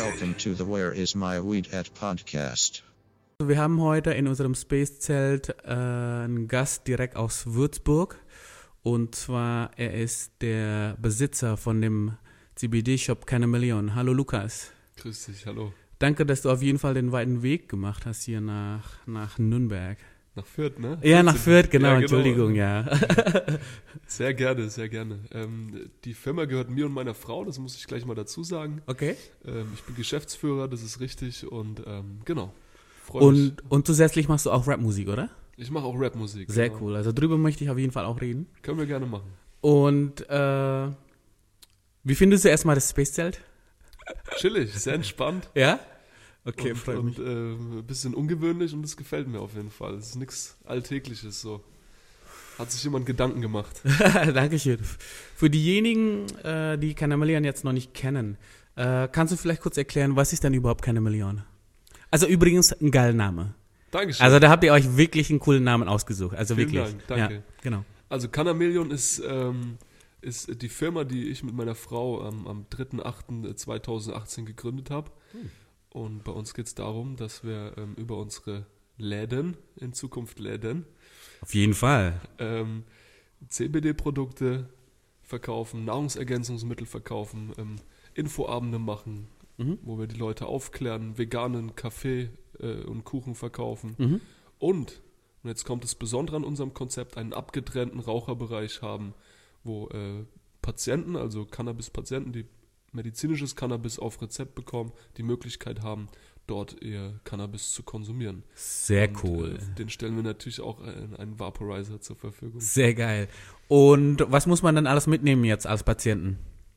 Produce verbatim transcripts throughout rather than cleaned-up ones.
Welcome to the Where is My Weed at Podcast. Wir haben heute in unserem Space-Zelt äh, einen Gast direkt aus Würzburg. Und zwar, er ist der Besitzer von dem C B D-Shop Canameleon. Hallo Lukas. Grüß dich, hallo. Danke, dass du auf jeden Fall den weiten Weg gemacht hast hier nach, nach Nürnberg. Nach Fürth, ne? Ja, nach Fürth, genau, ja, genau. Entschuldigung, ja. Sehr gerne, sehr gerne. Ähm, die Firma gehört mir und meiner Frau, das muss ich gleich mal dazu sagen. Okay. Ähm, ich bin Geschäftsführer, das ist richtig und ähm, genau. Freu Und, mich. und zusätzlich machst du auch Rapmusik, oder? Ich mache auch Rapmusik. Sehr genau. cool, also drüber möchte ich auf jeden Fall auch reden. Können wir gerne machen. Und äh, wie findest du erstmal das Space-Zelt? Chillig, sehr entspannt. Ja? Okay, und, freut und mich. äh, ein bisschen ungewöhnlich und es gefällt mir auf jeden Fall. Es ist nichts Alltägliches so. Hat sich jemand Gedanken gemacht. Dankeschön. Für diejenigen, äh, die Canameleon jetzt noch nicht kennen, äh, kannst du vielleicht kurz erklären, was ist denn überhaupt Canameleon? Also übrigens ein geiler Name. Dankeschön. Also da habt ihr euch wirklich einen coolen Namen ausgesucht. Also Vielen wirklich. Dank, danke. Ja, genau. Also Canameleon ist, ähm, ist die Firma, die ich mit meiner Frau ähm, am dritter achter zweitausendachtzehn gegründet habe. Hm. Und bei uns geht es darum, dass wir ähm, über unsere Läden, in Zukunft Läden, Auf jeden Fall. ähm, C B D-Produkte verkaufen, Nahrungsergänzungsmittel verkaufen, ähm, Infoabende machen, Mhm. wo wir die Leute aufklären, veganen Kaffee äh, und Kuchen verkaufen. Mhm. Und, und jetzt kommt das Besondere an unserem Konzept, einen abgetrennten Raucherbereich haben, wo äh, Patienten, also Cannabis-Patienten, die medizinisches Cannabis auf Rezept bekommen, die Möglichkeit haben, dort ihr Cannabis zu konsumieren. Sehr Und, cool. Äh, den stellen wir natürlich auch einen, einen Vaporizer zur Verfügung. Sehr geil. Und was muss man dann alles mitnehmen jetzt als Patienten?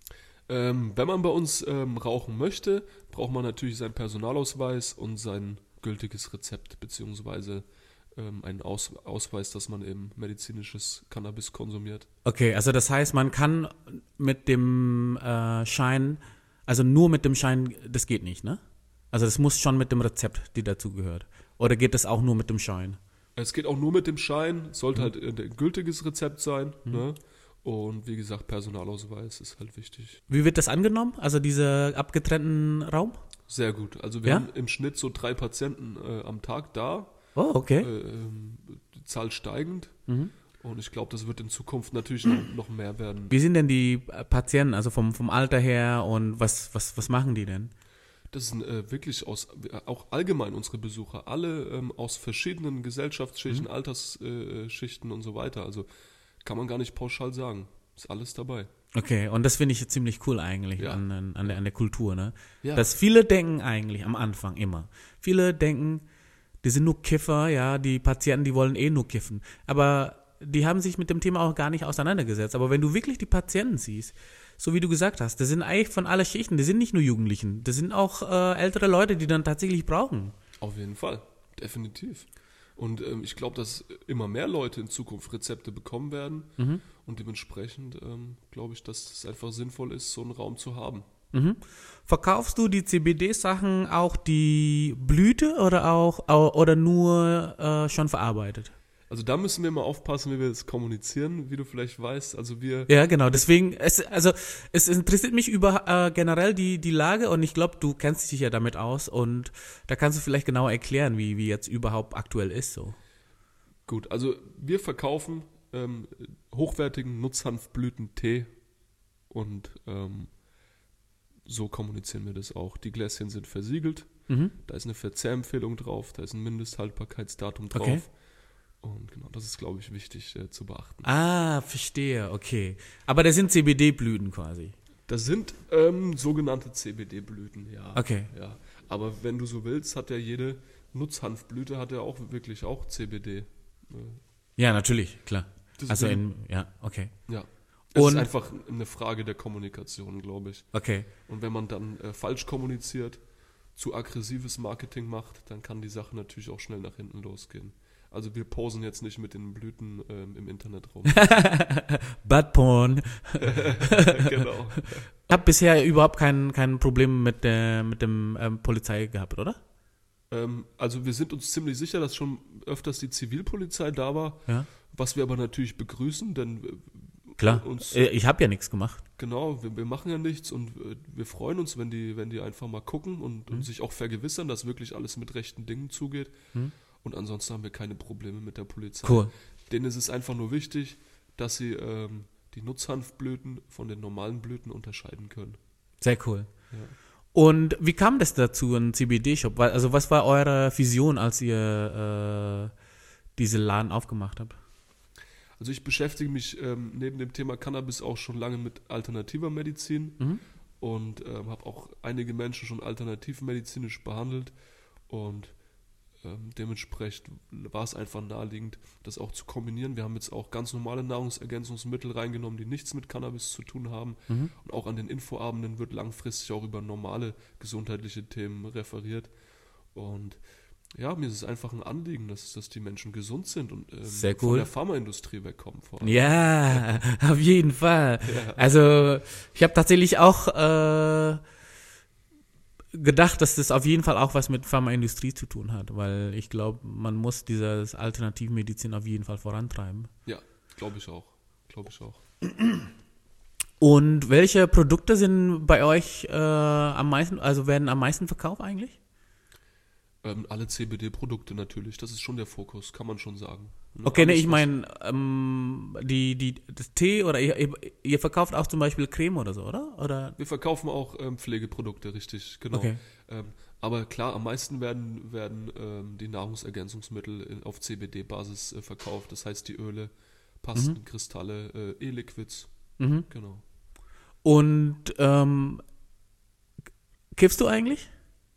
Ähm, wenn man bei uns ähm, rauchen möchte, braucht man natürlich seinen Personalausweis und sein gültiges Rezept, beziehungsweise ähm, einen Aus- Ausweis, dass man eben medizinisches Cannabis konsumiert. Okay, also das heißt, man kann mit dem äh, Schein, also nur mit dem Schein, das geht nicht, ne? Also das muss schon mit dem Rezept, die dazu gehört. Oder geht das auch nur mit dem Schein? Es geht auch nur mit dem Schein, sollte Mhm. halt ein gültiges Rezept sein, Mhm. ne? Und wie gesagt, Personalausweis ist halt wichtig. Wie wird das angenommen? Also dieser abgetrennten Raum? Sehr gut. Also wir Ja? haben im Schnitt so drei Patienten äh, am Tag da. Oh, okay. Äh, ähm, die Zahl steigend. Mhm. Und ich glaube, das wird in Zukunft natürlich noch, noch mehr werden. Wie sind denn die äh, Patienten, also vom, vom Alter her und was, was, was machen die denn? Das sind äh, wirklich aus, auch allgemein unsere Besucher, alle ähm, aus verschiedenen Gesellschaftsschichten, Mhm. Altersschichten und so weiter. Also kann man gar nicht pauschal sagen. Ist alles dabei. Okay, und das finde ich ziemlich cool eigentlich Ja. an, an, an, der, an der Kultur, ne? Ja. Dass viele denken eigentlich am Anfang immer. Viele denken, die sind nur Kiffer, ja, die Patienten, die wollen eh nur kiffen. Aber die haben sich mit dem Thema auch gar nicht auseinandergesetzt. Aber wenn du wirklich die Patienten siehst, so wie du gesagt hast, das sind eigentlich von aller Schichten, das sind nicht nur Jugendlichen, das sind auch äh, ältere Leute, die dann tatsächlich brauchen. Auf jeden Fall, definitiv. Und ähm, ich glaube, dass immer mehr Leute in Zukunft Rezepte bekommen werden. Mhm. Und dementsprechend ähm, glaube ich, dass es einfach sinnvoll ist, so einen Raum zu haben. Mhm. Verkaufst du die C B D-Sachen auch die Blüte oder auch au- oder nur äh, schon verarbeitet? Also da müssen wir mal aufpassen, wie wir das kommunizieren, wie du vielleicht weißt. Also wir, Ja, genau. Deswegen, es, also es interessiert mich über äh, generell die, die Lage und ich glaube, du kennst dich ja damit aus und da kannst du vielleicht genauer erklären, wie, wie jetzt überhaupt aktuell ist so. gut, also wir verkaufen ähm, hochwertigen Nutzhanfblütentee und ähm, so kommunizieren wir das auch. Die Gläschen sind versiegelt, Mhm. da ist eine Verzehrempfehlung drauf, da ist ein Mindesthaltbarkeitsdatum drauf. Okay. Und genau, das ist, glaube ich, wichtig äh, zu beachten. Ah, verstehe, okay. Aber das sind C B D-Blüten quasi. Das sind ähm, sogenannte C B D-Blüten, ja. Okay. Ja. Aber wenn du so willst, hat ja jede Nutzhanfblüte hat ja auch wirklich auch C B D. Äh, Ja, natürlich, klar. deswegen- Also in, ja, okay. Ja. Es Und- ist einfach eine Frage der Kommunikation, glaube ich. Okay. Und wenn man dann äh, falsch kommuniziert, zu aggressives Marketing macht, dann kann die Sache natürlich auch schnell nach hinten losgehen. Also wir posen jetzt nicht mit den Blüten ähm, im Internet rum. Bad Porn. Genau. Ich habe bisher überhaupt kein, kein Problem mit der mit dem ähm, Polizei gehabt, oder? Ähm, also wir sind uns ziemlich sicher, dass schon öfters die Zivilpolizei da war, Ja. was wir aber natürlich begrüßen, denn äh, Klar, uns, Äh, ich habe ja nichts gemacht. genau, wir, wir machen ja nichts und äh, wir freuen uns, wenn die, wenn die einfach mal gucken und, Mhm. und sich auch vergewissern, dass wirklich alles mit rechten Dingen zugeht. Mhm. Und ansonsten haben wir keine Probleme mit der Polizei. Cool. Denen ist es einfach nur wichtig, dass sie ähm, die Nutzhanfblüten von den normalen Blüten unterscheiden können. Sehr cool. Ja. Und wie kam das dazu, ein C B D-Shop? Weil- Also was war eure Vision, als ihr äh, diese Laden aufgemacht habt? Also ich beschäftige mich ähm, neben dem Thema Cannabis auch schon lange mit alternativer Medizin Mhm. und ähm, habe auch einige Menschen schon alternativmedizinisch behandelt und ähm, dementsprechend war es einfach naheliegend, das auch zu kombinieren. Wir haben jetzt auch ganz normale Nahrungsergänzungsmittel reingenommen, die nichts mit Cannabis zu tun haben. Mhm. Und auch an den Infoabenden wird langfristig auch über normale gesundheitliche Themen referiert. Und ja, mir ist es einfach ein Anliegen, dass, dass die Menschen gesund sind und ähm, Sehr von cool. der Pharmaindustrie wegkommen. Vor allem. Ja, auf jeden Fall. Ja. Also ich habe tatsächlich auch äh, gedacht, dass das auf jeden Fall auch was mit Pharmaindustrie zu tun hat, weil ich glaube, man muss dieses Alternativmedizin auf jeden Fall vorantreiben. Ja, glaube ich auch. Glaube ich auch. Und welche Produkte sind bei euch äh, am meisten, also werden am meisten verkauft eigentlich? Ähm, alle C B D-Produkte natürlich, das ist schon der Fokus, kann man schon sagen. Ne, Okay, ne, alles, ich was- meine, ähm, die, die, das Tee oder ihr, ihr, ihr verkauft auch zum Beispiel Creme oder so, oder? Oder? Wir verkaufen auch ähm, Pflegeprodukte, richtig, genau. Okay. Ähm, aber klar, am meisten werden, werden ähm, die Nahrungsergänzungsmittel in, auf C B D-Basis äh, verkauft. Das heißt die Öle, Pasten, Kristalle, äh, E-Liquids, Mhm. genau. Und ähm, kiffst du eigentlich?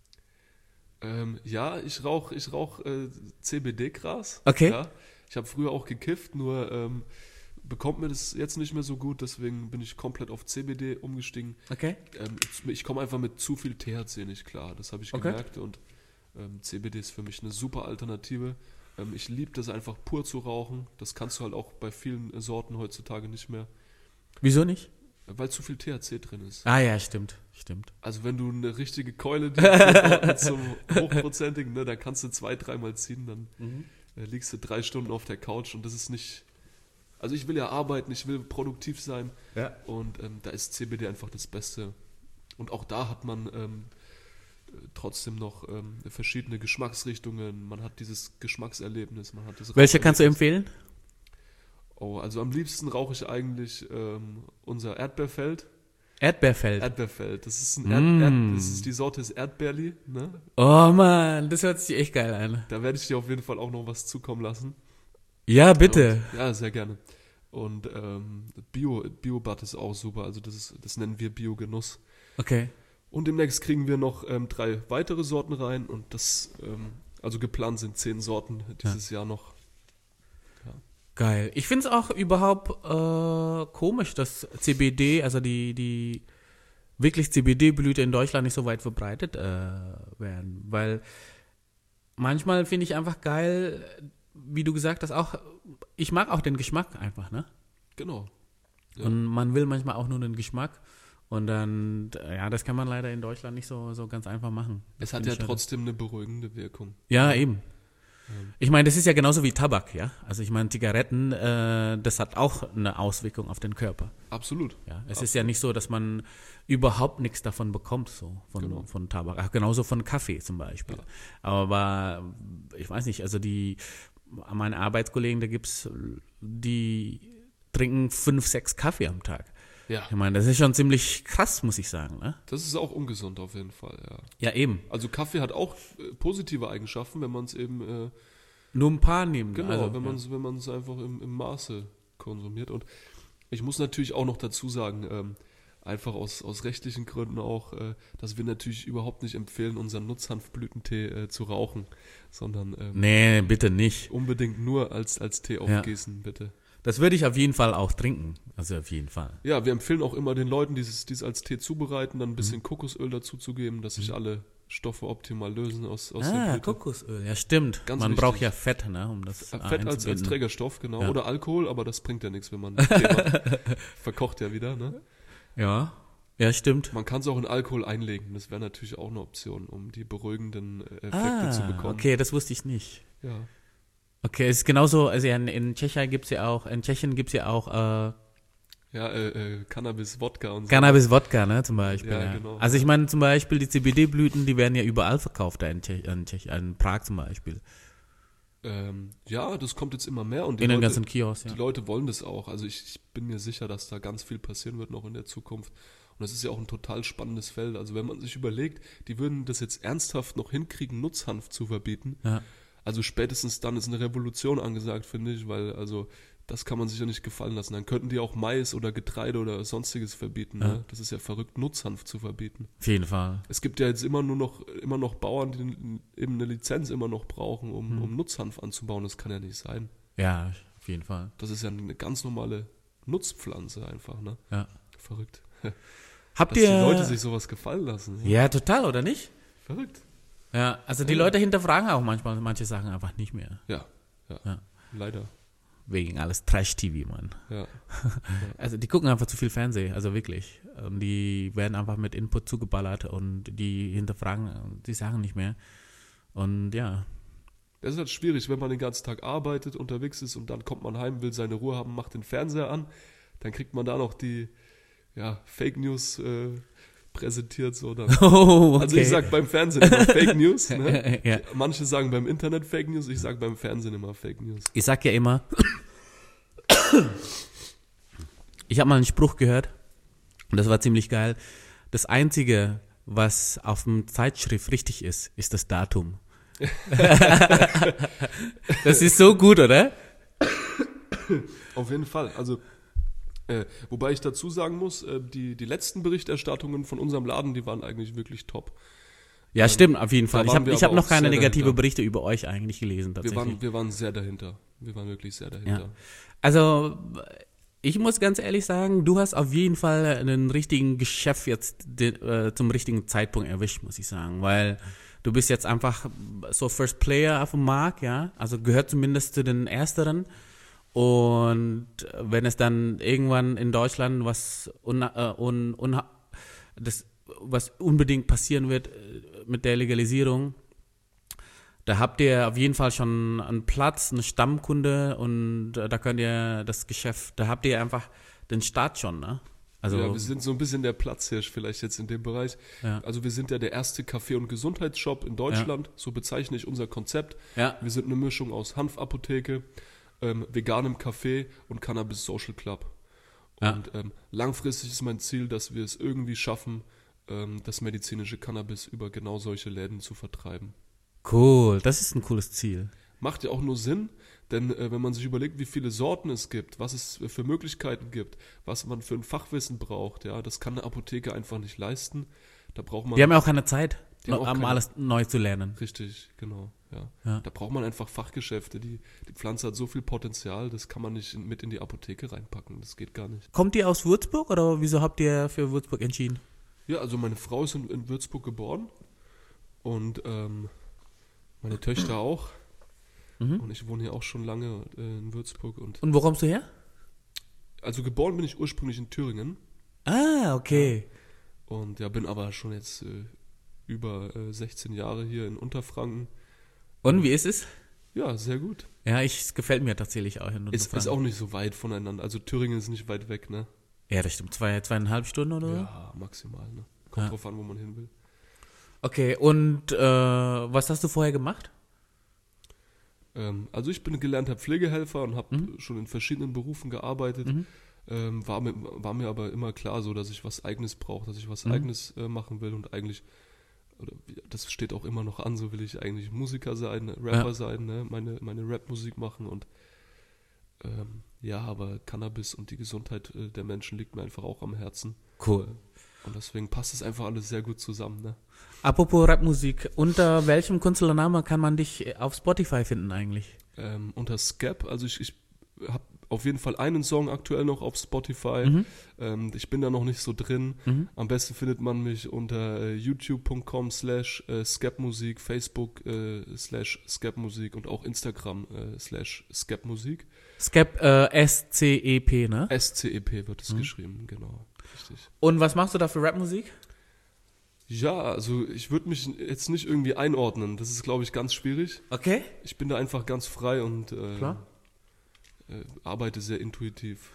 Ähm, ja, ich rauche ich rauch, äh, C B D-Gras. Okay. Ja. Ich habe früher auch gekifft, nur ähm, bekommt mir das jetzt nicht mehr so gut, deswegen bin ich komplett auf C B D umgestiegen. Okay. Ähm, ich ich komme einfach mit zu viel T H C nicht klar, das habe ich Okay. gemerkt und ähm, C B D ist für mich eine super Alternative. Ähm, ich liebe das einfach pur zu rauchen, das kannst du halt auch bei vielen äh, Sorten heutzutage nicht mehr, Wieso nicht? äh, weil zu viel T H C drin ist. Ah ja, stimmt, stimmt. Also wenn du eine richtige Keule die zum hochprozentigen, ne, dann kannst du zwei, dreimal ziehen, dann äh, liegst du drei Stunden auf der Couch und das ist nicht. Also ich will ja arbeiten, ich will produktiv sein Ja. und ähm, da ist C B D einfach das Beste. Und auch da hat man ähm, äh, trotzdem noch ähm, verschiedene Geschmacksrichtungen. Man hat dieses Geschmackserlebnis, man hat das Welche kannst du Raucherlebnis. empfehlen? Oh, also am liebsten rauche ich eigentlich ähm, unser Erdbeerfeld. Erdbeerfeld. Erdbeerfeld. Das ist ein Mm. Erd Erd das ist die Sorte ist Erdbeerli, ne? Oh Mann, das hört sich echt geil an. Da werde ich dir auf jeden Fall auch noch was zukommen lassen. Ja, bitte. Und, ja, sehr gerne. Und ähm, Bio, Bio-Bud ist auch super, also das, ist, das nennen wir Bio-Genuss. Okay. Und demnächst kriegen wir noch ähm, drei weitere Sorten rein und das, ähm, also geplant sind zehn Sorten dieses Jahr noch. Geil. Ich finde es auch überhaupt äh, komisch, dass C B D, also die, die wirklich C B D-Blüte in Deutschland nicht so weit verbreitet äh, werden. Weil manchmal finde ich einfach geil, wie du gesagt hast, auch, ich mag auch den Geschmack einfach, ne? Genau. Ja. Und man will manchmal auch nur den Geschmack. Und dann, ja, das kann man leider in Deutschland nicht so, so ganz einfach machen. Das Es hat find ja ich schade. trotzdem eine beruhigende Wirkung. Ja, eben. Ich meine, das ist ja genauso wie Tabak, ja. Also ich meine, Zigaretten, äh, das hat auch eine Auswirkung auf den Körper. Absolut. Ja, es ist ja nicht so, dass man überhaupt nichts davon bekommt, so von, Genau. von Tabak. Ach, genauso von Kaffee zum Beispiel. Ja. Aber ich weiß nicht, also die, meine Arbeitskollegen, da gibt's, die trinken fünf, sechs Kaffee am Tag. Ja, Ich meine, das ist schon ziemlich krass, muss ich sagen, ne? das ist auch ungesund auf jeden Fall, ja. Ja, eben. Also Kaffee hat auch äh, positive Eigenschaften, wenn man es eben, äh, Nur ein paar nehmen. genau, also, wenn ja. man es wenn man's einfach im, im Maße konsumiert. Und ich muss natürlich auch noch dazu sagen, ähm, einfach aus, aus rechtlichen Gründen auch, äh, dass wir natürlich überhaupt nicht empfehlen, unseren Nutzhanfblütentee äh, zu rauchen, sondern ähm, Nee, bitte nicht. unbedingt nur als, als Tee Ja. aufgießen, bitte. Das würde ich auf jeden Fall auch trinken. Also auf jeden Fall. Ja, wir empfehlen auch immer den Leuten, dieses, dies als Tee zubereiten, dann ein Mhm. bisschen Kokosöl dazuzugeben, dass sich alle Stoffe optimal lösen aus, aus der Ah, Blüte. Kokosöl. Ja, stimmt. Ganz Man wichtig. braucht ja Fett, ne, um das Fett äh, als, als einzubinden. Trägerstoff, genau. Ja. Oder Alkohol, aber das bringt ja nichts, wenn man Tee macht. Verkocht ja wieder, ne? Ja, ja, stimmt. Man kann es auch in Alkohol einlegen. Das wäre natürlich auch eine Option, um die beruhigenden äh, Effekte Ah, zu bekommen. okay, das wusste ich nicht. Ja. Okay, es ist genauso, also in, in Tschechien gibt's ja auch, in Tschechien gibt's ja auch äh, Ja, äh, äh, Cannabis, Wodka und so. Cannabis-Wodka, ne, zum Beispiel. Ja, Ja, genau. Also ich meine zum Beispiel die C B D-Blüten, die werden ja überall verkauft, da in, Tschech, in, Tschech, in Prag zum Beispiel. Ähm, ja, das kommt jetzt immer mehr und die, In den Leute, ganzen Kiosks, ja. die Leute wollen das auch. Also ich, ich bin mir sicher, dass da ganz viel passieren wird noch in der Zukunft. Und das ist ja auch ein total spannendes Feld. Also wenn man sich überlegt, die würden das jetzt ernsthaft noch hinkriegen, Nutzhanf zu verbieten. Ja. Also spätestens dann ist eine Revolution angesagt, finde ich, weil also das kann man sich ja nicht gefallen lassen. Dann könnten die auch Mais oder Getreide oder sonstiges verbieten. Ja. Ne? Das ist ja verrückt, Nutzhanf zu verbieten. Auf jeden Fall. Es gibt ja jetzt immer nur noch immer noch Bauern, die eben eine Lizenz immer noch brauchen, um, Hm. um Nutzhanf anzubauen. Das kann ja nicht sein. Ja, auf jeden Fall. Das ist ja eine ganz normale Nutzpflanze einfach, ne? Ja. Verrückt. Habt Dass ihr... die Leute sich sowas gefallen lassen. Ja. ja, total, oder nicht? Verrückt. Ja, also die Ja. Leute hinterfragen auch manchmal manche Sachen einfach nicht mehr. Ja, ja. Ja. Leider. Wegen alles Trash-T V, Mann. Ja. Also die gucken einfach zu viel Fernsehen, also wirklich. Und die werden einfach mit Input zugeballert und die hinterfragen die Sachen nicht mehr. Und ja, Das ist halt schwierig, wenn man den ganzen Tag arbeitet, unterwegs ist und dann kommt man heim, will seine Ruhe haben, macht den Fernseher an. Dann kriegt man da noch die ja, Fake News äh, präsentiert. So dann. oh, okay. Also ich sag beim Fernsehen immer Fake News. Ne? ja. Manche sagen beim Internet Fake News, ich sag beim Fernsehen immer Fake News. Ich sag ja immer, ich habe mal einen Spruch gehört und das war ziemlich geil. Das Einzige, was auf dem Zeitschrift richtig ist, ist das Datum. Das ist so gut, oder? Auf jeden Fall. Also, äh, wobei ich dazu sagen muss, äh, die, die letzten Berichterstattungen von unserem Laden, die waren eigentlich wirklich top. Ja, stimmt, auf jeden Fall. da Ich waren habe wir ich hab aber noch auch keine sehr negative dahinter. Berichte über euch eigentlich gelesen, Wir tatsächlich. waren, wir waren sehr dahinter. Wir waren wirklich sehr dahinter. Ja. Also, ich muss ganz ehrlich sagen, du hast auf jeden Fall einen richtigen Geschäft jetzt de, äh, zum richtigen Zeitpunkt erwischt, muss ich sagen, weil du bist jetzt einfach so First Player auf dem Markt, ja, also gehört zumindest zu den Ersteren. Und wenn es dann irgendwann in Deutschland was un, äh, un, un, das, was unbedingt passieren wird äh, mit der Legalisierung, da habt ihr auf jeden Fall schon einen Platz, eine Stammkunde und äh, da könnt ihr das Geschäft, da habt ihr einfach den Start schon, ne? Also, ja, wir sind so ein bisschen der Platzhirsch vielleicht jetzt in dem Bereich. Ja. Also wir sind ja der erste Kaffee- und Gesundheitsshop in Deutschland, so bezeichne ich unser Konzept. ja, Wir sind eine Mischung aus Hanfapotheke, ähm, veganem Kaffee und Cannabis Social Club. Ja. Und ähm, langfristig ist mein Ziel, dass wir es irgendwie schaffen, ähm, das medizinische Cannabis über genau solche Läden zu vertreiben. cool, das ist ein cooles Ziel. Macht ja auch nur Sinn, denn äh, wenn man sich überlegt, wie viele Sorten es gibt, was es für Möglichkeiten gibt, was man für ein Fachwissen braucht, ja, das kann eine Apotheke einfach nicht leisten. Da braucht man Die haben ja auch keine Zeit, Die haben noch, auch um keine- alles neu zu lernen. richtig, genau, ja. Ja. Da braucht man einfach Fachgeschäfte. Die, die Pflanze hat so viel Potenzial, das kann man nicht in, mit in die Apotheke reinpacken. Das geht gar nicht. Kommt ihr aus Würzburg oder wieso habt ihr für Würzburg entschieden? Ja, also meine Frau ist in, in Würzburg geboren und ähm, meine Töchter auch. Mhm. Und ich wohne hier auch schon lange äh, in Würzburg. Und Und wo kommst du her? also geboren bin ich ursprünglich in Thüringen. Ah, okay. Und ja, bin aber schon jetzt äh, über äh, sechzehn Jahre hier in Unterfranken. Und wie ist es? Ja, sehr gut. Ja, ich, es gefällt mir tatsächlich auch. In Ist, ist Unterfranken. auch nicht so weit voneinander. Also Thüringen ist nicht weit weg, ne? Ja, das stimmt. Zwei, zweieinhalb Stunden oder so? Ja, maximal, ne? Kommt Ja. drauf an, wo man hin will. Okay, und äh, was hast du vorher gemacht? Ähm, also ich bin gelernter Pflegehelfer und habe Mhm. schon in verschiedenen Berufen gearbeitet. Mhm. Ähm, war, mir, war mir aber immer klar so, dass ich was Eigenes brauche, dass ich was Mhm. Eigenes äh, machen will und eigentlich, oder wie- das steht auch immer noch an, so will ich eigentlich Musiker sein, Rapper Ja. sein, ne? meine, meine Rap-Musik machen und ähm, ja, aber Cannabis und die Gesundheit äh, der Menschen liegt mir einfach auch am Herzen Cool. und deswegen passt es einfach alles sehr gut zusammen. Ne? Apropos Rapmusik, unter welchem Künstlernamen kann man dich auf Spotify finden eigentlich? Ähm, unter Skep, also ich, ich habe auf jeden Fall einen Song aktuell noch auf Spotify. Mhm. Ähm, ich bin da noch nicht so drin. Mhm. Am besten findet man mich unter äh, youtube.com slash äh, skepmusik, Facebook äh, slash skepmusik und auch Instagram äh, slash skepmusik. Skep, äh, S C E P, ne? S C E P wird es Mhm. geschrieben, genau. Richtig. Und was machst du da für Rapmusik? Ja, also ich würde mich jetzt nicht irgendwie einordnen. Das ist, glaube ich, ganz schwierig. Okay. Ich bin da einfach ganz frei und äh, Klar. äh, arbeite sehr intuitiv.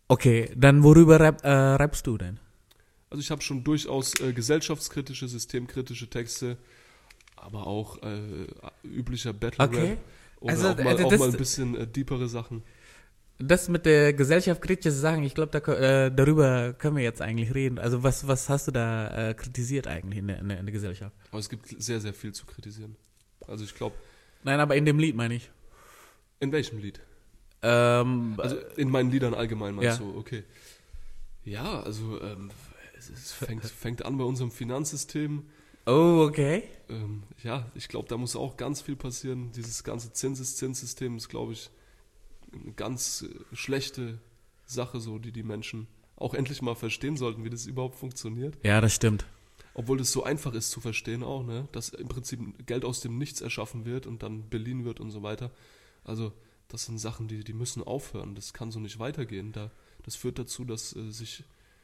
Okay, dann worüber rap, äh, rappst du denn? Also ich habe schon durchaus äh, gesellschaftskritische, systemkritische Texte, aber auch äh, üblicher Battle-Rap Okay. oder Also, auch, mal, also auch das- mal ein bisschen äh, deepere Sachen. Das mit der Gesellschaft kritisch sagen, ich glaube, da, kö- äh, darüber können wir jetzt eigentlich reden. Also was, was hast du da äh, kritisiert eigentlich in der, in, der, in der Gesellschaft? Aber es gibt sehr, sehr viel zu kritisieren. Also ich glaube, Nein, aber in dem Lied meine ich. in welchem Lied? Ähm, Also in meinen Liedern allgemein meinst Ja. du, okay. Ja, also ähm, es, es fängt, fängt an bei unserem Finanzsystem. oh, okay. Ähm, ja, ich glaube, da muss auch ganz viel passieren. Dieses ganze Zinseszinssystem ist, glaube ich, eine ganz äh, schlechte Sache, so die die Menschen auch endlich mal verstehen sollten, wie das überhaupt funktioniert. Ja, das stimmt. Obwohl das so einfach ist zu verstehen auch, ne? Dass im Prinzip Geld aus dem Nichts erschaffen wird und dann beliehen wird und so weiter. Also das sind Sachen, die, die müssen aufhören. Das kann so nicht weitergehen. Da, das führt dazu, dass äh, sich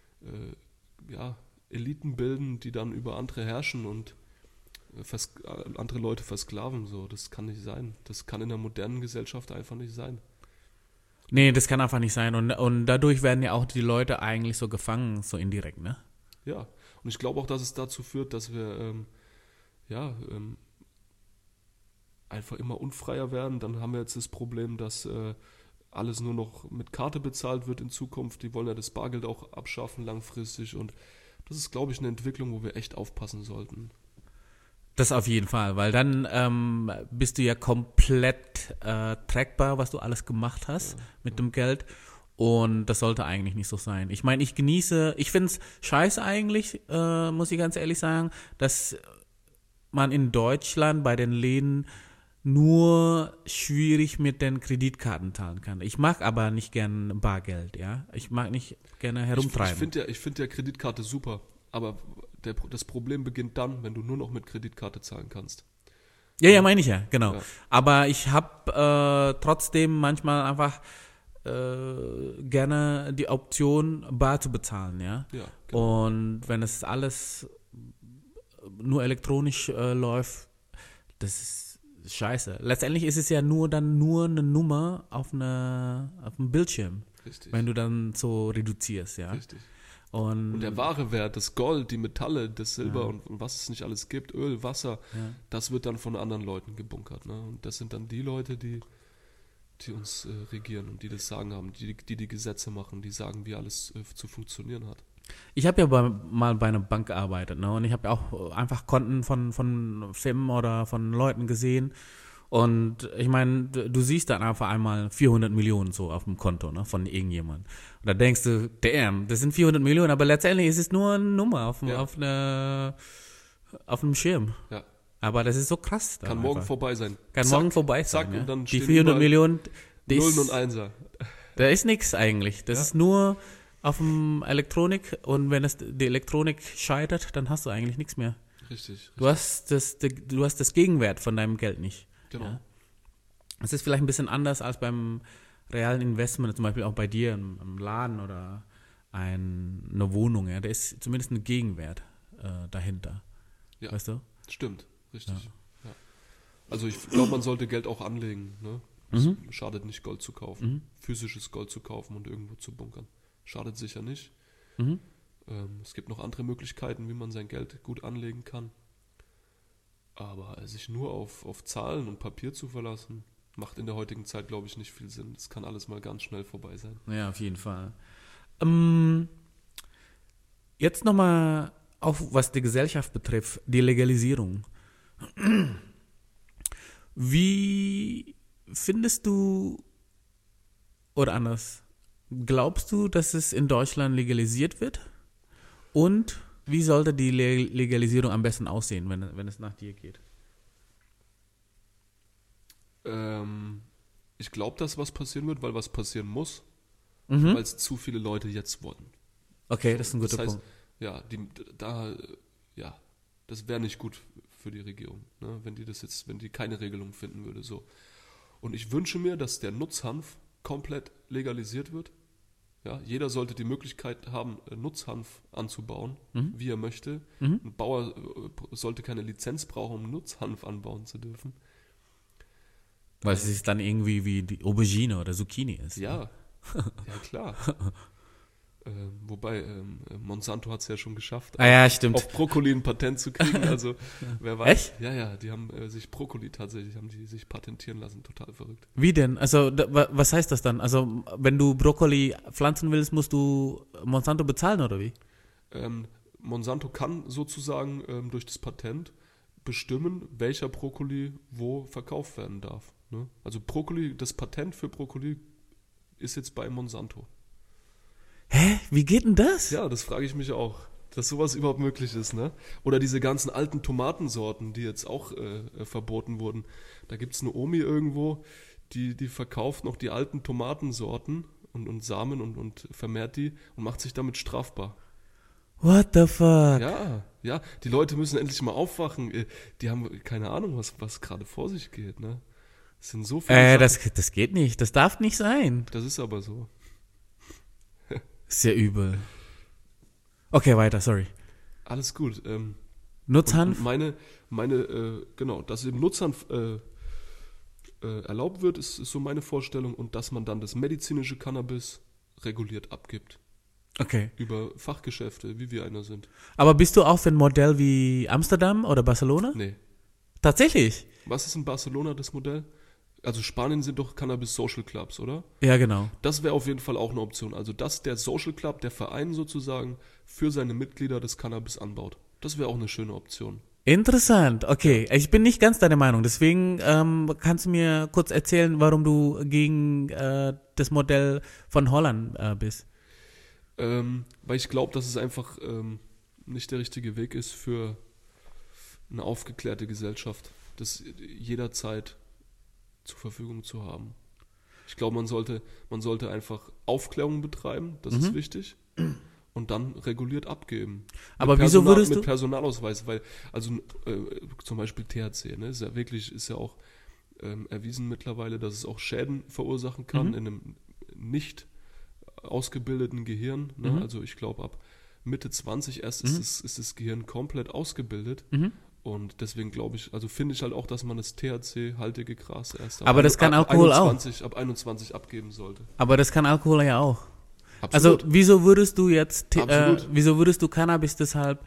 äh, ja, Eliten bilden, die dann über andere herrschen und äh, vers- äh, andere Leute versklaven. So, das kann nicht sein. Das kann in der modernen Gesellschaft einfach nicht sein. Nee, das kann einfach nicht sein. Und, und dadurch werden ja auch die Leute eigentlich so gefangen, so indirekt, ne? Ja, und ich glaube auch, dass es dazu führt, dass wir ähm, ja, ähm, einfach immer unfreier werden. Dann haben wir jetzt das Problem, dass äh, alles nur noch mit Karte bezahlt wird in Zukunft. Die wollen ja das Bargeld auch abschaffen langfristig. Und das ist, glaube ich, eine Entwicklung, wo wir echt aufpassen sollten. Das auf jeden Fall, weil dann ähm, bist du ja komplett äh, trackbar, was du alles gemacht hast Ja, mit dem Geld. Und das sollte eigentlich nicht so sein. Ich meine, ich genieße, ich finde es scheiße eigentlich, äh, muss ich ganz ehrlich sagen, dass man in Deutschland bei den Läden nur schwierig mit den Kreditkarten zahlen kann. Ich mag aber nicht gern Bargeld, ja. Ich mag nicht gerne Ich, ich herumtreiben. finde ja, ich find ja Kreditkarte super, aber der, das Problem beginnt dann, wenn du nur noch mit Kreditkarte zahlen kannst. Ja, ja, meine ich ja, genau. Ja. Aber ich habe äh, trotzdem manchmal einfach äh, gerne die Option, bar zu bezahlen, ja. Ja, genau. Und wenn es alles nur elektronisch äh, läuft, das ist scheiße. Letztendlich ist es ja nur dann nur eine Nummer auf eine auf dem Bildschirm, Richtig. wenn du dann so reduzierst, ja. Richtig. Und, Und der wahre Wert, das Gold, die Metalle, das Silber Ja. und, und was es nicht alles gibt, Öl, Wasser, ja. das wird dann von anderen Leuten gebunkert. Ne? Und das sind dann die Leute, die, die uns äh, regieren und die das Sagen haben, die, die die Gesetze machen, die sagen, wie alles äh, zu funktionieren hat. Ich habe ja bei, mal bei einer Bank gearbeitet, ne? Und ich habe ja auch einfach Konten von, von Firmen oder von Leuten gesehen. Und ich meine, du, du siehst dann einfach einmal vierhundert Millionen so auf dem Konto, ne, von irgendjemandem. Und da denkst du, damn, das sind vierhundert Millionen, aber letztendlich ist es nur eine Nummer auf, dem- Ja. auf, eine, auf einem Schirm. Ja. Aber das ist so krass. dann Kann morgen einfach. vorbei sein. Kann Zack, morgen vorbei sein. zack, ja? und dann Die stehen vierhundert überall Millionen, die Nullen ist, und Einser. da ist nichts eigentlich. Das Ja. ist nur auf dem Elektronik und wenn es die Elektronik scheitert, dann hast du eigentlich nichts mehr. Richtig. Du hast das, du hast das Gegenwert von deinem Geld nicht. Genau. Ja. Es ist vielleicht ein bisschen anders als beim realen Investment, zum Beispiel auch bei dir im, im Laden oder ein, eine Wohnung. Ja. Da ist zumindest ein Gegenwert äh, dahinter. Ja. Weißt du? Stimmt. Richtig. Ja. Also ich glaube, man sollte Geld auch anlegen. Ne? Es Mhm. schadet nicht, Gold zu kaufen. Mhm. Physisches Gold zu kaufen und irgendwo zu bunkern. Schadet sicher nicht. Mhm. Ähm, es gibt noch andere Möglichkeiten, wie man sein Geld gut anlegen kann. Aber äh, sich nur auf, auf Zahlen und Papier zu verlassen, macht in der heutigen Zeit, glaube ich, nicht viel Sinn. Das kann alles mal ganz schnell vorbei sein. Ja, auf jeden Fall. Ähm, jetzt nochmal auf, was die Gesellschaft betrifft, die Legalisierung. Wie findest du, oder anders, glaubst du, dass es in Deutschland legalisiert wird? Und wie sollte die Le- Legalisierung am besten aussehen, wenn, wenn es nach dir geht? Ähm, ich glaube, dass was passieren wird, weil was passieren muss, Mhm. weil es zu viele Leute jetzt wollen. Okay, das ist ein guter das heißt, Punkt. Ja, die, da, äh, ja, das wäre nicht gut für die Regierung, ne, wenn die das jetzt, wenn die keine Regelung finden würde, so. Und ich wünsche mir, dass der Nutzhanf komplett legalisiert wird. Ja, jeder sollte die Möglichkeit haben, äh, Nutzhanf anzubauen, Mhm. wie er möchte. Mhm. Ein Bauer äh, sollte keine Lizenz brauchen, um Nutzhanf anbauen zu dürfen. Weil es ist dann irgendwie wie die Aubergine oder Zucchini ist. Ja, ja klar. wobei, ähm, Monsanto hat es ja schon geschafft, Ah ja, stimmt. auf Brokkoli ein Patent zu kriegen. Also wer weiß. Echt? Ja, ja, die haben äh, sich Brokkoli tatsächlich, haben die sich patentieren lassen. Total verrückt. Wie denn? Also da, wa- was heißt das dann? Also wenn du Brokkoli pflanzen willst, musst du Monsanto bezahlen oder wie? Ähm, Monsanto kann sozusagen ähm, durch das Patent bestimmen, welcher Brokkoli wo verkauft werden darf. Ne? Also Brokkoli, das Patent für Brokkoli ist jetzt bei Monsanto. Hä? Wie geht denn das? Ja, das frage ich mich auch, dass sowas überhaupt möglich ist. Ne? Oder diese ganzen alten Tomatensorten, die jetzt auch äh, äh, verboten wurden. Da gibt es eine Omi irgendwo, die, die verkauft noch die alten Tomatensorten und, und Samen und, und vermehrt die und macht sich damit strafbar. What the fuck? Ja, ja, die Leute müssen endlich mal aufwachen. Äh, Die haben keine Ahnung, was, was gerade vor sich geht. Ne? Es sind so viele Äh, Sachen. das, das geht nicht. Das darf nicht sein. Das ist aber so. Sehr übel. Okay, weiter, sorry. Alles gut. Ähm, Nutzhanf? Und meine, meine äh, genau, dass eben Nutzhanf äh, äh, erlaubt wird, ist, ist so meine Vorstellung und dass man dann das medizinische Cannabis reguliert abgibt. Okay. Über Fachgeschäfte, wie wir einer sind. Aber bist du auch für ein Modell wie Amsterdam oder Barcelona? Nee. Tatsächlich? Was ist in Barcelona das Modell? Also Spanien sind doch Cannabis Social Clubs, oder? Ja, genau. Das wäre auf jeden Fall auch eine Option. Also dass der Social Club, der Verein sozusagen, für seine Mitglieder das Cannabis anbaut. Das wäre auch eine schöne Option. Interessant, okay. Ich bin nicht ganz deiner Meinung, deswegen ähm, kannst du mir kurz erzählen, warum du gegen äh, das Modell von Holland äh, bist. Ähm, weil ich glaube, dass es einfach ähm, nicht der richtige Weg ist für eine aufgeklärte Gesellschaft, das jederzeit zur Verfügung zu haben. Ich glaube, man sollte, man sollte einfach Aufklärung betreiben, das Mhm. ist wichtig, und dann reguliert abgeben. Aber Mit wieso Personal- würdest mit du- Personalausweis, weil, also äh, zum Beispiel T H C, ne, ist ja wirklich, ist ja auch ähm, erwiesen mittlerweile, dass es auch Schäden verursachen kann Mhm. in einem nicht ausgebildeten Gehirn. Ne? Mhm. Also ich glaube, ab Mitte zwanzig erst Mhm. ist, das, ist das Gehirn komplett ausgebildet. Mhm. Und deswegen glaube ich, also finde ich halt auch, dass man das T H C-haltige Gras erst ab, Aber das kann ab Alkohol auch. einundzwanzig, ab einundzwanzig abgeben sollte. Aber das kann Alkohol ja auch. Absolut. Also wieso würdest du jetzt, t- äh, Absolut. wieso würdest du Cannabis deshalb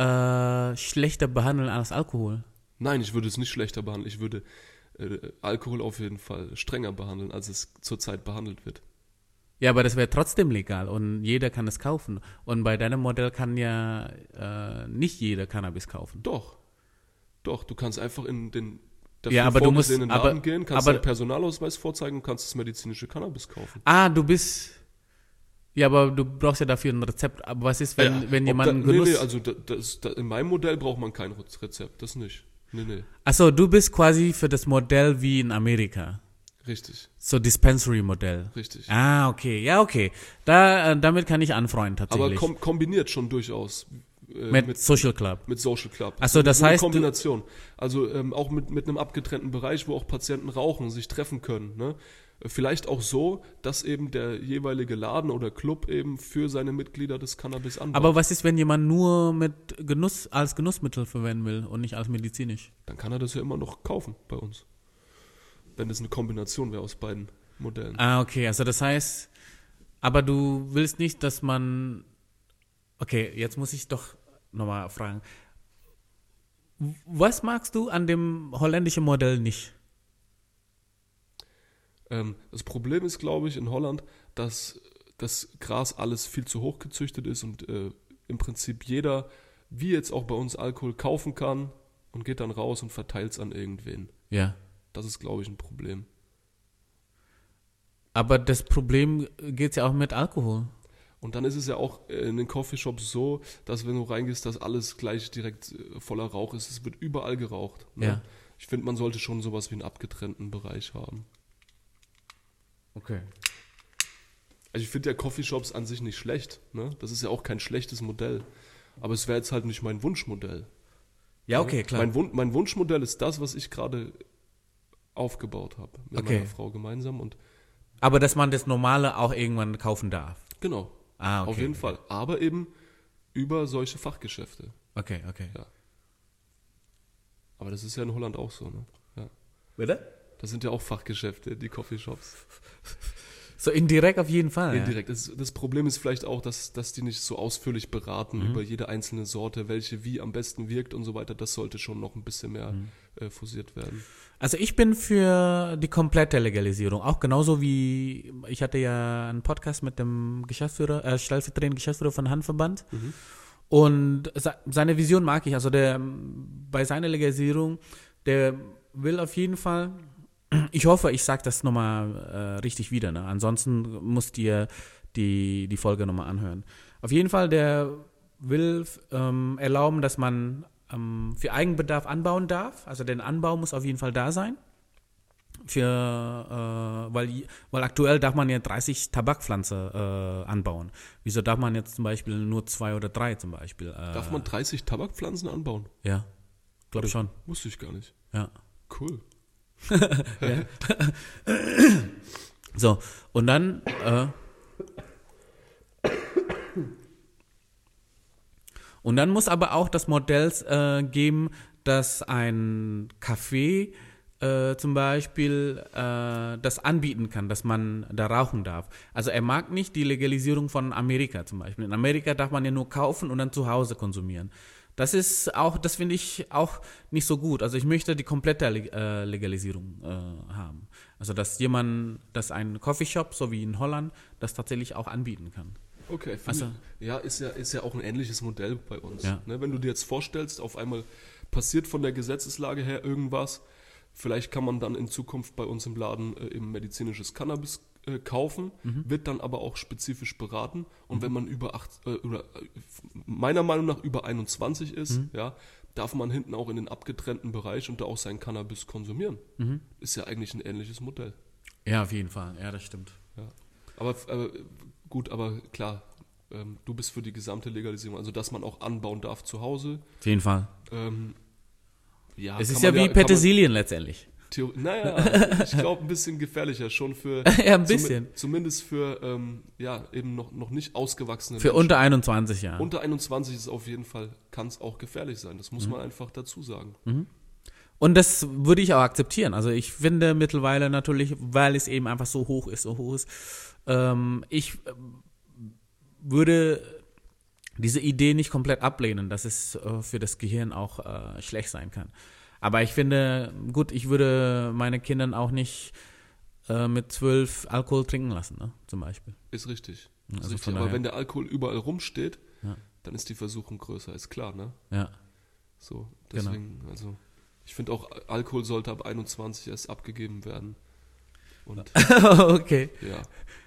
äh, schlechter behandeln als Alkohol? Nein, ich würde es nicht schlechter behandeln. Ich würde äh, Alkohol auf jeden Fall strenger behandeln, als es zurzeit behandelt wird. Ja, aber das wäre trotzdem legal und jeder kann es kaufen. Und bei deinem Modell kann ja äh, nicht jeder Cannabis kaufen. Doch. Doch, du kannst einfach in den dafür Ja, aber du musst- vorgesehenen aber- Laden gehen, kannst aber- deinen Personalausweis vorzeigen und kannst das medizinische Cannabis kaufen. Ah, du bist. Ja, aber du brauchst ja dafür ein Rezept. Aber was ist, wenn, Ja, wenn ob jemand da, einen nee, Genuss. nee, also da, das, da, in meinem Modell braucht man kein Rezept, das nicht. Nee, nee, Achso, du bist quasi für das Modell wie in Amerika. richtig, So Dispensary-Modell. richtig. Ah, okay. Ja, okay. Da, äh, damit kann ich anfreunden Aber tatsächlich. kom kombiniert schon durchaus äh, mit, mit, Social Club. mit Social Club. Ach so, das eine heißt, du- Kombination. Also ähm, auch mit, mit einem abgetrennten Bereich, wo auch Patienten rauchen und sich treffen können. Ne? Vielleicht auch so, dass eben der jeweilige Laden oder Club eben für seine Mitglieder das Cannabis anbaut. Aber was ist, wenn jemand nur mit Genuss als Genussmittel verwenden will und nicht als medizinisch? Dann kann er das ja immer noch kaufen bei uns. Wenn das eine Kombination wäre aus beiden Modellen. Ah, okay. Also das heißt, aber du willst nicht, dass man. Okay, jetzt muss ich doch nochmal fragen. Was magst du an dem holländischen Modell nicht? Ähm, das Problem ist, glaube ich, in Holland, dass das Gras alles viel zu hoch gezüchtet ist und äh, im Prinzip jeder, wie jetzt auch bei uns, Alkohol kaufen kann und geht dann raus und verteilt es an irgendwen. Ja. Das ist, glaube ich, ein Problem. Aber das Problem geht ja auch mit Alkohol. Und dann ist es ja auch in den Coffeeshops so, dass wenn du reingehst, dass alles gleich direkt äh, voller Rauch ist. Es wird überall geraucht. Ne? Ja. Ich finde, man sollte schon sowas wie einen abgetrennten Bereich haben. Okay. Also ich finde ja Coffeeshops an sich nicht schlecht. Ne? Das ist ja auch kein schlechtes Modell. Aber es wäre jetzt halt nicht mein Wunschmodell. Ja, okay, klar. Mein, Wun- mein Wunschmodell ist das, was ich gerade aufgebaut habe. Mit Okay. meiner Frau gemeinsam. Und Aber dass man das Normale auch irgendwann kaufen darf. genau, Ah, okay. auf jeden Fall. Aber eben über solche Fachgeschäfte. Okay, okay. Ja. Aber das ist ja in Holland auch so. Ne? Ja. Bitte? Das sind ja auch Fachgeschäfte, die Coffeeshops. So indirekt auf jeden Fall. Indirekt. Das, das Problem ist vielleicht auch, dass, dass die nicht so ausführlich beraten Mhm. über jede einzelne Sorte, welche wie am besten wirkt und so weiter. Das sollte schon noch ein bisschen mehr Mhm. äh, forciert werden. Also ich bin für die komplette Legalisierung, auch genauso wie, ich hatte ja einen Podcast mit dem Geschäftsführer, äh, stellvertretenden Geschäftsführer von Hanfverband Mhm. und se- seine Vision mag ich, also der, bei seiner Legalisierung, der will auf jeden Fall, ich hoffe, ich sage das nochmal äh, richtig wieder, ne? Ansonsten musst ihr die, die Folge nochmal anhören. Auf jeden Fall, der will ähm, erlauben, dass man ähm, für Eigenbedarf anbauen darf. Also der Anbau muss auf jeden Fall da sein. Für, äh, weil, weil aktuell darf man ja dreißig Tabakpflanzen äh, anbauen. Wieso darf man jetzt zum Beispiel nur zwei oder drei zum Beispiel? Äh, Darf man dreißig Tabakpflanzen anbauen? Ja, glaube Das schon. Wusste ich gar nicht. Ja. Cool. Ja. So, und dann äh, und dann muss aber auch das Modell äh, geben, dass ein Café äh, zum Beispiel äh, das anbieten kann, dass man da rauchen darf. Also er mag nicht die Legalisierung von Amerika zum Beispiel. In Amerika darf man ja nur kaufen und dann zu Hause konsumieren. Das ist auch, das finde ich auch nicht so gut. Also ich möchte die komplette Leg- äh, Legalisierung äh, haben. Also dass jemand, dass ein Coffeeshop, so wie in Holland, das tatsächlich auch anbieten kann. Okay, finde Also- ich, ja, ist ja, ist ja auch ein ähnliches Modell bei uns. Ja. Ne, wenn du dir jetzt vorstellst, auf einmal passiert von der Gesetzeslage her irgendwas, vielleicht kann man dann in Zukunft bei uns im Laden äh, eben medizinisches Cannabis äh, kaufen, wird dann aber auch spezifisch beraten. Und wenn man über acht, äh, oder äh, meiner Meinung nach über einundzwanzig ist, ja, darf man hinten auch in den abgetrennten Bereich und da auch sein Cannabis konsumieren. Ist ja eigentlich ein ähnliches Modell. Ja, auf jeden Fall. Ja, das stimmt. Ja. Aber, aber gut, aber klar, ähm, du bist für die gesamte Legalisierung, also dass man auch anbauen darf zu Hause. Auf jeden Fall. Ähm, ja, Es kann ist ja man wie kann man Petersilien letztendlich. Theo- naja, ich glaube ein bisschen gefährlicher, schon für Ja, ein bisschen. Zumi- zumindest für ähm, ja eben noch, noch nicht ausgewachsene Für Menschen. unter einundzwanzig Jahre. Unter einundzwanzig ist es auf jeden Fall, kann es auch gefährlich sein. Das Mhm. muss man einfach dazu sagen. Und das würde ich auch akzeptieren. Also ich finde mittlerweile natürlich, weil es eben einfach so hoch ist, so hoch ist, ähm, ich ähm, würde diese Idee nicht komplett ablehnen, dass es äh, für das Gehirn auch äh, schlecht sein kann. Aber ich finde, gut, ich würde meine Kindern auch nicht äh, mit zwölf Alkohol trinken lassen, ne, zum Beispiel. Ist richtig. Ist Also richtig. von Aber daher- wenn der Alkohol überall rumsteht, Ja. dann ist die Versuchung größer, ist klar, ne? Ja. So, Genau. deswegen, also ich finde auch, Alkohol sollte ab einundzwanzig erst abgegeben werden. Und Okay. ja,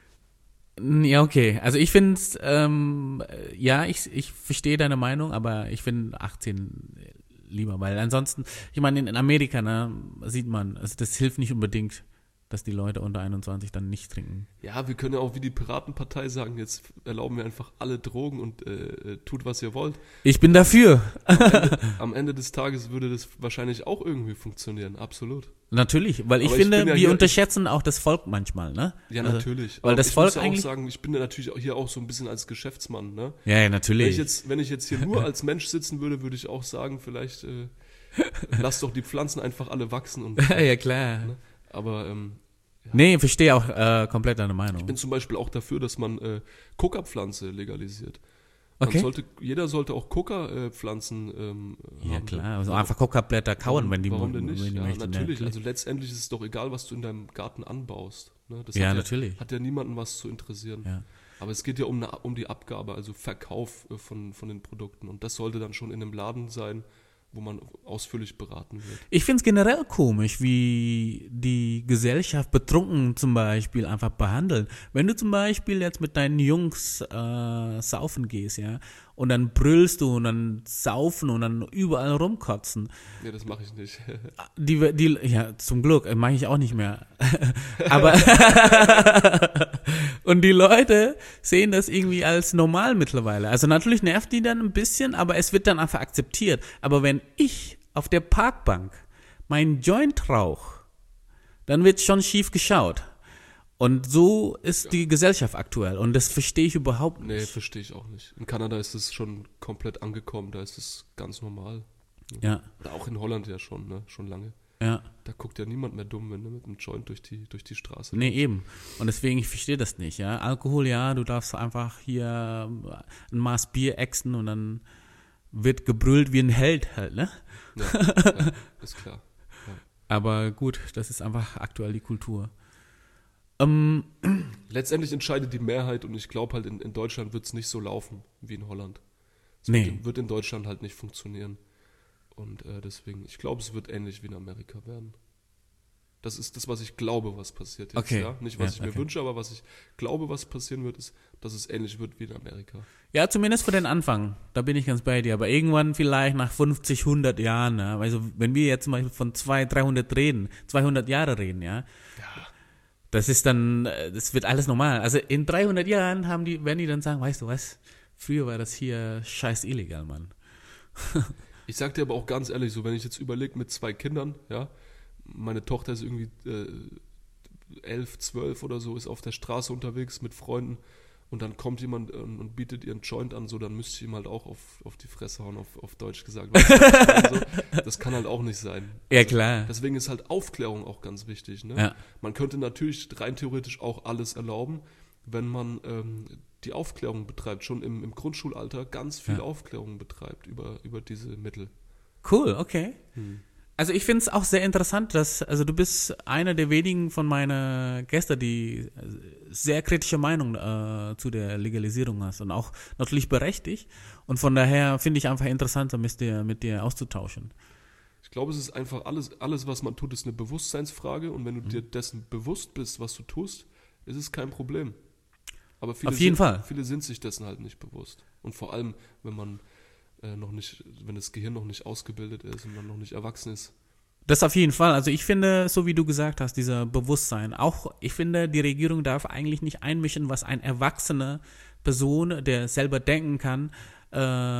Ja, okay. Also ich finde, ähm, ja, ich, ich verstehe deine Meinung, aber ich finde achtzehn lieber, weil ansonsten, ich meine, in, in Amerika, ne, sieht man, also das hilft nicht unbedingt, dass die Leute unter einundzwanzig dann nicht trinken. ja, wir können ja auch wie die Piratenpartei sagen, jetzt erlauben wir einfach alle Drogen und äh, tut, was ihr wollt. Ich bin dafür. Am Ende des Tages würde das wahrscheinlich auch irgendwie funktionieren, absolut. Natürlich, weil ich Aber ich finde, bin ja wir hier- unterschätzen auch das Volk manchmal, ne? Ja, Also, natürlich. weil Aber das ich Volk muss ja auch eigentlich- sagen, ich bin ja natürlich auch hier auch so ein bisschen als Geschäftsmann, ne? Ja, ja, Wenn natürlich. ich jetzt, wenn ich jetzt hier nur als Mensch sitzen würde, würde ich auch sagen, vielleicht äh, lass doch die Pflanzen einfach alle wachsen. Und, ja, klar. aber ähm, Nee, ich verstehe auch äh, komplett deine Meinung. ich bin zum Beispiel auch dafür, dass man äh, Coca-Pflanze legalisiert. Man Okay. sollte, jeder sollte auch Coca-Pflanzen ähm, Ja, haben. klar. Also Warum- einfach Coca-Blätter kauen, wenn die Warum denn wenn nicht? die Ja, möchten. natürlich. Ja, Also letztendlich ist es doch egal, was du in deinem Garten anbaust. Ne? Das Ja, hat natürlich. Hat ja niemanden was zu interessieren. Ja. Aber es geht ja um, eine, um die Abgabe, also Verkauf äh, von, von den Produkten. Und das sollte dann schon in einem Laden sein, wo man ausführlich beraten wird. Ich finde es generell komisch, wie die Gesellschaft betrunken zum Beispiel einfach behandeln. Wenn du zum Beispiel jetzt mit deinen Jungs äh, saufen gehst, ja, und dann brüllst du und dann saufen und dann überall rumkotzen. Nee, das mache ich nicht. Die, die, ja, zum Glück, äh, mache ich auch nicht mehr. Aber und die Leute sehen das irgendwie als normal mittlerweile. Also natürlich nervt die dann ein bisschen, aber es wird dann einfach akzeptiert. Aber wenn ich auf der Parkbank meinen Joint rauche, dann wird schon schief geschaut. Und so ist die Gesellschaft aktuell. Und das verstehe ich überhaupt Nee, nicht. verstehe ich auch nicht. In Kanada ist es schon komplett angekommen, da ist es ganz normal. Ja, Oder auch in Holland ja schon, ne? Schon lange. Ja. Da guckt ja niemand mehr dumm, wenn du mit einem Joint durch die, durch die Straße Nee, eben. Und deswegen, ich verstehe das nicht, ja. Alkohol, ja, du darfst einfach hier ein Maß Bier ächzen und dann wird gebrüllt wie ein Held halt, ne? Ja, ja, ist klar. Ja. Aber gut, das ist einfach aktuell die Kultur. Ähm, Letztendlich entscheidet die Mehrheit und ich glaube halt, in, in Deutschland wird es nicht so laufen wie in Holland. Es Nee. wird, in, wird in Deutschland halt nicht funktionieren. Und äh, deswegen, ich glaube, es wird ähnlich wie in Amerika werden. Das ist das, was ich glaube, was passiert jetzt. Okay. Ja? Nicht, was Ja, ich mir okay. wünsche, aber was ich glaube, was passieren wird, ist, dass es ähnlich wird wie in Amerika. ja, zumindest für den Anfang, da bin ich ganz bei dir. Aber irgendwann vielleicht nach fünfzig, hundert Jahren, ja, also wenn wir jetzt zum Beispiel von zweihundert, dreihundert reden, zweihundert Jahre reden, ja, das ist dann, äh, das wird alles normal. Also in dreihundert Jahren haben die, werden die dann sagen, weißt du was, früher war das hier scheiß illegal, Mann. Ich sag dir aber auch ganz ehrlich, so wenn ich jetzt überlege mit zwei Kindern, ja, meine Tochter ist irgendwie äh, elf, zwölf oder so, ist auf der Straße unterwegs mit Freunden und dann kommt jemand und, und bietet ihr einen Joint an, so dann müsste ich ihm halt auch auf, auf die Fresse hauen, auf, auf Deutsch gesagt. Also, das kann halt auch nicht sein. Ja, klar. Deswegen ist halt Aufklärung auch ganz wichtig. Ne? Ja. Man könnte natürlich rein theoretisch auch alles erlauben, wenn man ähm, die Aufklärung betreibt, schon im, im Grundschulalter ganz viel Ja. Aufklärung betreibt über, über diese Mittel. Cool, okay. Hm. Also ich finde es auch sehr interessant, dass, also du bist einer der wenigen von meinen Gästen, die sehr kritische Meinung äh, zu der Legalisierung hast und auch natürlich berechtigt. Und von daher finde ich einfach interessant, so mit dir, mit dir auszutauschen. Ich glaube, es ist einfach alles, alles, was man tut, ist eine Bewusstseinsfrage und wenn du Mhm. dir dessen bewusst bist, was du tust, ist es kein Problem. Aber viele Auf jeden sind, Fall. viele sind sich dessen halt nicht bewusst. Und vor allem, wenn man äh, noch nicht, wenn das Gehirn noch nicht ausgebildet ist und man noch nicht erwachsen ist. Das auf jeden Fall. Also ich finde, so wie du gesagt hast, dieser Bewusstsein, auch ich finde, die Regierung darf eigentlich nicht einmischen, was ein erwachsener Person, der selber denken kann, äh,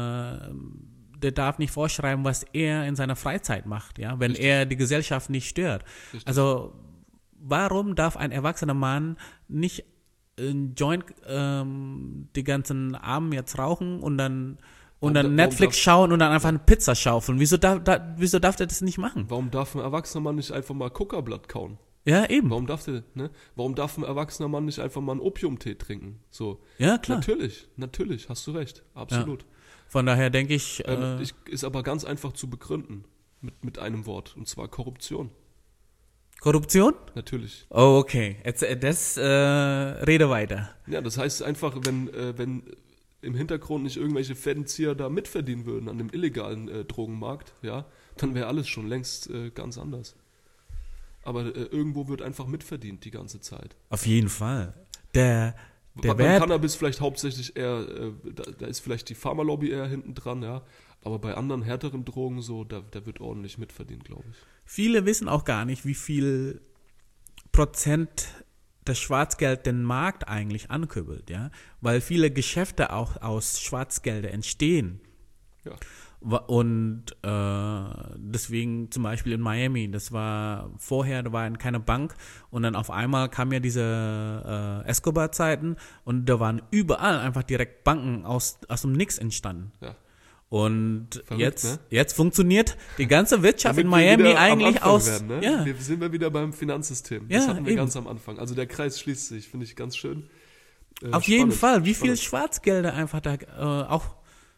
der darf nicht vorschreiben, was er in seiner Freizeit macht, ja, wenn Richtig. er die Gesellschaft nicht stört. Richtig. Also warum darf ein erwachsener Mann nicht ein Joint ähm, die ganzen Abend jetzt rauchen und dann und Warum dann da- warum Netflix darf- schauen und dann einfach eine Pizza schaufeln? Wieso darf, da, wieso darf der das nicht machen? Warum darf ein erwachsener Mann nicht einfach mal Coca-Blatt kauen? Ja, eben. Warum darf der, ne? Warum darf ein erwachsener Mann nicht einfach mal einen Opiumtee trinken? So. Ja, klar. Natürlich, natürlich, hast du recht. Absolut. Von daher denke ich, Ähm, äh, ich, ist aber ganz einfach zu begründen. Mit, mit einem Wort. Und zwar Korruption. Korruption? Natürlich. Oh, okay. Jetzt, äh, das, äh, rede weiter. Ja, das heißt einfach, wenn, äh, wenn im Hintergrund nicht irgendwelche Fettenzieher da mitverdienen würden an dem illegalen äh, Drogenmarkt, ja, dann wäre alles schon längst äh, ganz anders. Aber äh, irgendwo wird einfach mitverdient die ganze Zeit. Auf jeden Fall. Der, der Bei Wert, Cannabis vielleicht hauptsächlich eher, äh, da, da ist vielleicht die Pharmalobby eher hinten dran, ja. Aber bei anderen härteren Drogen so, da, da wird ordentlich mitverdient, glaube ich. viele wissen auch gar nicht, wie viel Prozent das Schwarzgeld den Markt eigentlich ankurbelt, ja, weil viele Geschäfte auch aus Schwarzgelder entstehen. Ja. Wa- Und äh, deswegen zum Beispiel in Miami, das war vorher, da war keine Bank und dann auf einmal kamen ja diese äh, Escobar-Zeiten und da waren überall einfach direkt Banken aus, aus dem Nix entstanden. Ja. Und Verrückt, jetzt, ne? jetzt funktioniert die ganze Wirtschaft in Damit wir Miami wieder am eigentlich Anfang aus. werden, ne? Ja, Wir sind wir wieder beim Finanzsystem. Ja, das hatten wir eben. ganz am Anfang. Also der Kreis schließt sich, finde ich ganz schön. Äh, auf jeden spannend, Fall. Wie viel spannend. Schwarzgelder einfach da äh, auch.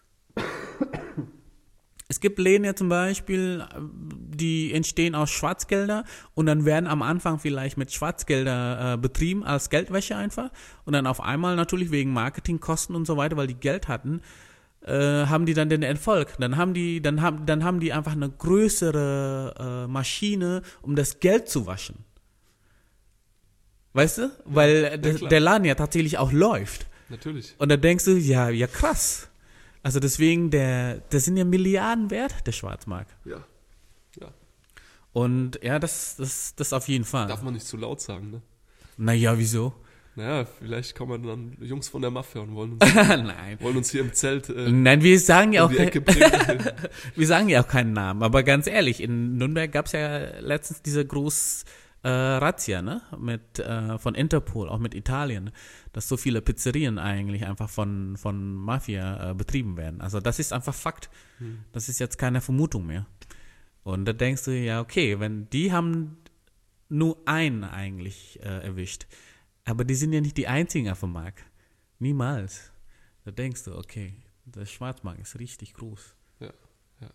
Es gibt Läden ja zum Beispiel, äh, die entstehen aus Schwarzgelder und dann werden am Anfang vielleicht mit Schwarzgelder äh, betrieben als Geldwäsche einfach und dann auf einmal natürlich wegen Marketingkosten und so weiter, weil die Geld hatten, äh, haben die dann den Erfolg. Dann haben die, dann haben, dann haben die einfach eine größere äh, Maschine, um das Geld zu waschen. Weißt du? Weil äh, der, klar. der Laden ja tatsächlich auch läuft. Natürlich. Und da denkst du, ja, ja krass. Also deswegen, der, das sind ja Milliarden wert, der Schwarzmarkt. Ja. ja. Und ja, das, das, das auf jeden Fall. Darf man nicht zu laut sagen, ne? Naja, wieso? Naja, vielleicht kommen dann Jungs von der Mafia und wollen uns, Nein. wollen uns hier im Zelt äh, Nein, wir sagen ja um auch, die kein, Ecke bringen. wir sagen ja auch keinen Namen. Aber ganz ehrlich, in Nürnberg gab es ja letztens diese groß äh, Razzia, ne? Mit, äh, von Interpol, auch mit Italien, dass so viele Pizzerien eigentlich einfach von, von Mafia äh, betrieben werden. Also das ist einfach Fakt. Hm. Das ist jetzt keine Vermutung mehr. Und da denkst du, ja, okay, wenn die haben nur einen eigentlich äh, erwischt, aber die sind ja nicht die einzigen auf dem Markt. Niemals. Da denkst du, okay, der Schwarzmarkt ist richtig groß. Ja, ja.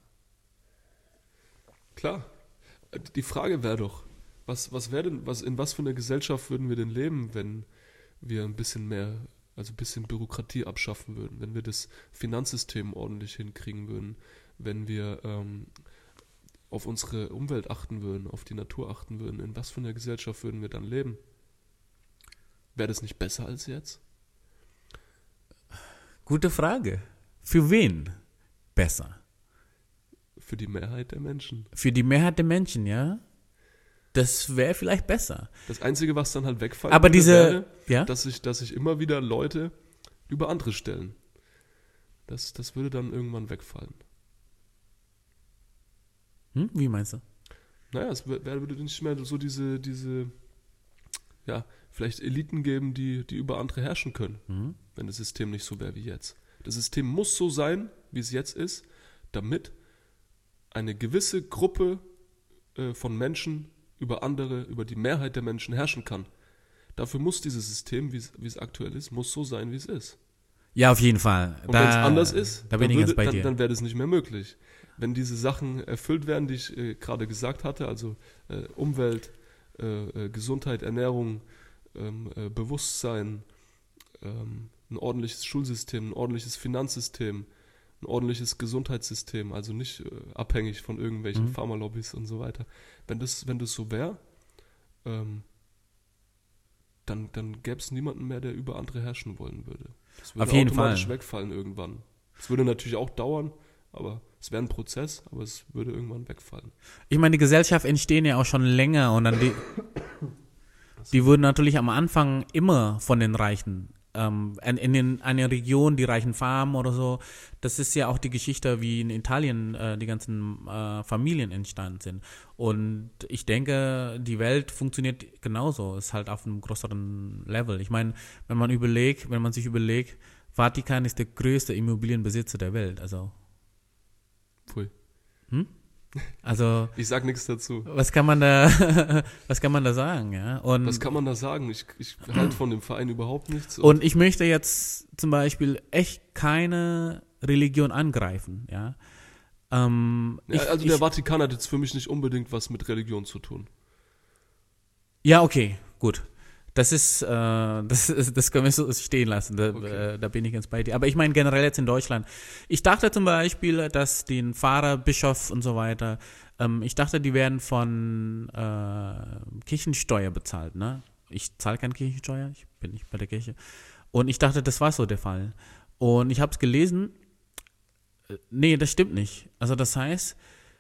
Klar. Die Frage wäre doch, was, was wäre denn, was, in was für einer Gesellschaft würden wir denn leben, wenn wir ein bisschen mehr, also ein bisschen Bürokratie abschaffen würden, wenn wir das Finanzsystem ordentlich hinkriegen würden, wenn wir ähm, auf unsere Umwelt achten würden, auf die Natur achten würden, in was für einer Gesellschaft würden wir dann leben? Wäre das nicht besser als jetzt? Gute Frage. Für wen besser? Für die Mehrheit der Menschen. Für die Mehrheit der Menschen, ja. Das wäre vielleicht besser. Das Einzige, was dann halt wegfallen Aber würde, diese, wäre, ja? dass sich dass sich immer wieder Leute über andere stellen. Das, das würde dann irgendwann wegfallen. Hm? Wie meinst du? Naja, es wär- würde nicht mehr so diese, diese, ja, vielleicht Eliten geben, die, die über andere herrschen können, Mhm. wenn das System nicht so wäre wie jetzt. Das System muss so sein, wie es jetzt ist, damit eine gewisse Gruppe äh, von Menschen über andere, über die Mehrheit der Menschen herrschen kann. Dafür muss dieses System, wie es, wie es aktuell ist, muss so sein, wie es ist. Ja, auf jeden Fall. Und Da- wenn es anders ist, da bin dann, ich ganz würde, bei dann, dir. dann wäre das nicht mehr möglich. Wenn diese Sachen erfüllt werden, die ich äh, gerade gesagt hatte, also äh, Umwelt, äh, äh, Gesundheit, Ernährung, ähm, äh, Bewusstsein, ähm, ein ordentliches Schulsystem, ein ordentliches Finanzsystem, ein ordentliches Gesundheitssystem, also nicht äh, abhängig von irgendwelchen Mhm. Pharmalobbys und so weiter. Wenn das, wenn das so wäre, ähm, dann, dann gäbe es niemanden mehr, der über andere herrschen wollen würde. Das würde Auf jeden automatisch Fall. wegfallen irgendwann. Es würde natürlich auch dauern, aber es wäre ein Prozess, aber es würde irgendwann wegfallen. Ich meine, die Gesellschaft entstehen ja auch schon länger und dann die, die wurden natürlich am Anfang immer von den Reichen. Ähm, in, in den, einer Region, die reichen Farmen oder so. Das ist ja auch die Geschichte, wie in Italien äh, die ganzen äh, Familien entstanden sind. Und ich denke, die Welt funktioniert genauso, ist halt auf einem größeren Level. Ich meine, wenn man überlegt, wenn man sich überlegt, Vatikan ist der größte Immobilienbesitzer der Welt. Also, Pfui. also Ich sag nichts dazu. was kann man da, was kann man da sagen, ja? Und, Was kann man da sagen? Ich, ich halte von dem Verein überhaupt nichts. und ich möchte jetzt zum Beispiel echt keine Religion angreifen, ja? Ähm, ja, ich, also ich, der Vatikan hat jetzt für mich nicht unbedingt was mit Religion zu tun. ja, okay, gut. Das ist, äh, das, ist, das können wir so stehen lassen, da, Okay. äh, da bin ich ganz bei dir. Aber ich meine generell jetzt in Deutschland. Ich dachte zum Beispiel, dass den Pfarrer, Bischof und so weiter, ähm, ich dachte, die werden von äh, Kirchensteuer bezahlt, ne? Ich zahle keine Kirchensteuer, ich bin nicht bei der Kirche. Und ich dachte, das war so der Fall. Und ich habe es gelesen, äh, nee, das stimmt nicht. Also das heißt,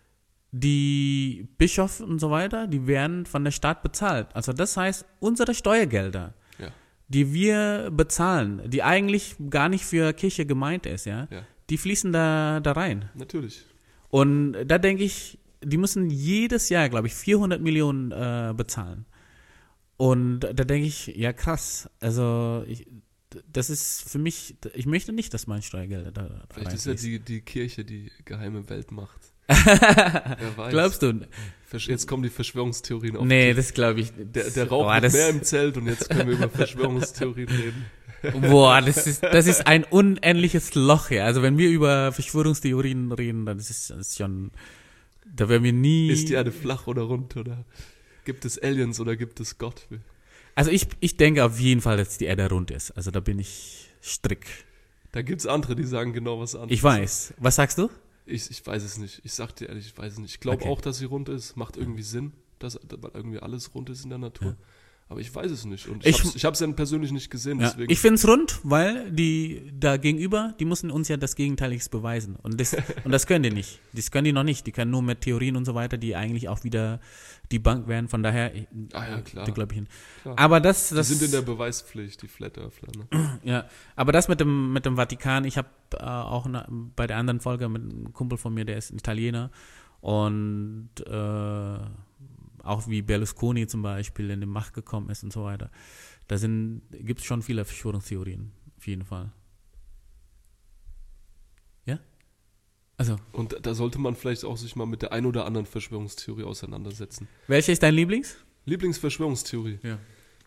die Bischöfe und so weiter, die werden von der Stadt bezahlt. Also das heißt, unsere Steuergelder, Ja. die wir bezahlen, die eigentlich gar nicht für Kirche gemeint ist, ja, Ja. die fließen da, da rein. Natürlich. Und da denke ich, die müssen jedes Jahr, glaube ich, vierhundert Millionen äh, bezahlen. Und da denke ich, ja krass, also ich, das ist für mich, ich möchte nicht, dass mein Steuergelder da, da Vielleicht ist ja reinfließen. die, die Kirche die geheime Weltmacht. Wer weiß. Glaubst du? Versch- Jetzt kommen die Verschwörungstheorien auf. Nee, die- das glaube ich. der, der Rauch Boah, wird das, mehr im Zelt und jetzt können wir über Verschwörungstheorien reden. boah, das ist, das ist ein unendliches Loch, ja. Also wenn wir über Verschwörungstheorien reden, dann ist es das ist schon, da werden wir nie. Ist die Erde flach oder rund oder gibt es Aliens oder gibt es Gott? Also ich, ich denke auf jeden Fall, dass die Erde rund ist. Also da bin ich strikt. Da gibt es andere, die sagen genau was anderes. Ich weiß. Was sagst du? Ich, ich weiß es nicht. Ich sag dir ehrlich, ich weiß es nicht. Ich glaube Okay. auch, dass sie rund ist. Macht irgendwie Sinn, dass, weil irgendwie alles rund ist in der Natur. Ja. Aber ich weiß es nicht. Und Ich- ich, hab's, ich habe es ja persönlich nicht gesehen. Ja, Deswegen. ich finde es rund, weil die da gegenüber, die müssen uns ja das Gegenteiliges beweisen. Und das, und das können die nicht. Das können die noch nicht. Die können nur mit Theorien und so weiter, die eigentlich auch wieder die Bank werden. Von daher, ich- Ah ja, klar. da glaube ich hin. Klar. Aber das, die das sind in der Beweispflicht, die Flat Earthler. Ne? ja, aber das mit dem mit dem Vatikan, ich habe äh, auch na, bei der anderen Folge mit einem Kumpel von mir, der ist ein Italiener und äh, auch wie Berlusconi zum Beispiel in die Macht gekommen ist und so weiter. Da sind gibt es schon viele Verschwörungstheorien, auf jeden Fall. Ja? Also, Und da sollte man vielleicht auch sich mal mit der ein oder anderen Verschwörungstheorie auseinandersetzen. welche ist dein Lieblings? Lieblingsverschwörungstheorie. Ja.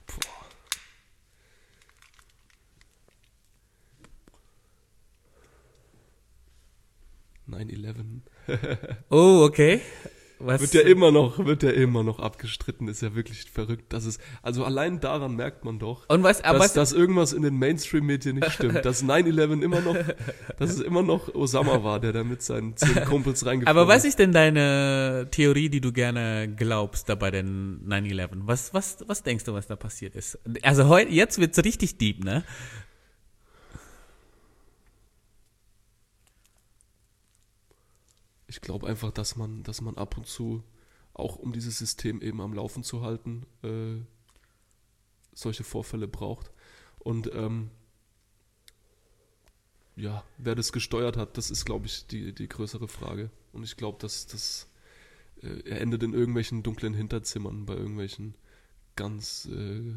neun elf. Oh, okay. Was? Wird ja immer noch, wird ja immer noch abgestritten, ist ja wirklich verrückt. Das ist, also allein daran merkt man doch, Und was, aber dass, was, dass irgendwas in den Mainstream-Medien nicht stimmt. Dass neun elf immer noch, dass es immer noch Osama war, der da mit seinen zehn Kumpels reingeflogen aber was ist denn deine Theorie, die du gerne glaubst da bei den neun elf? Was, was, was denkst du, was da passiert ist? Also heute, jetzt wird's richtig deep, ne? Ich glaube einfach, dass man, dass man ab und zu, auch um dieses System eben am Laufen zu halten, äh, solche Vorfälle braucht. Und ähm, ja, wer das gesteuert hat, das ist, glaube ich, die, die größere Frage. Und ich glaube, dass das äh, er endet in irgendwelchen dunklen Hinterzimmern, bei irgendwelchen ganz äh,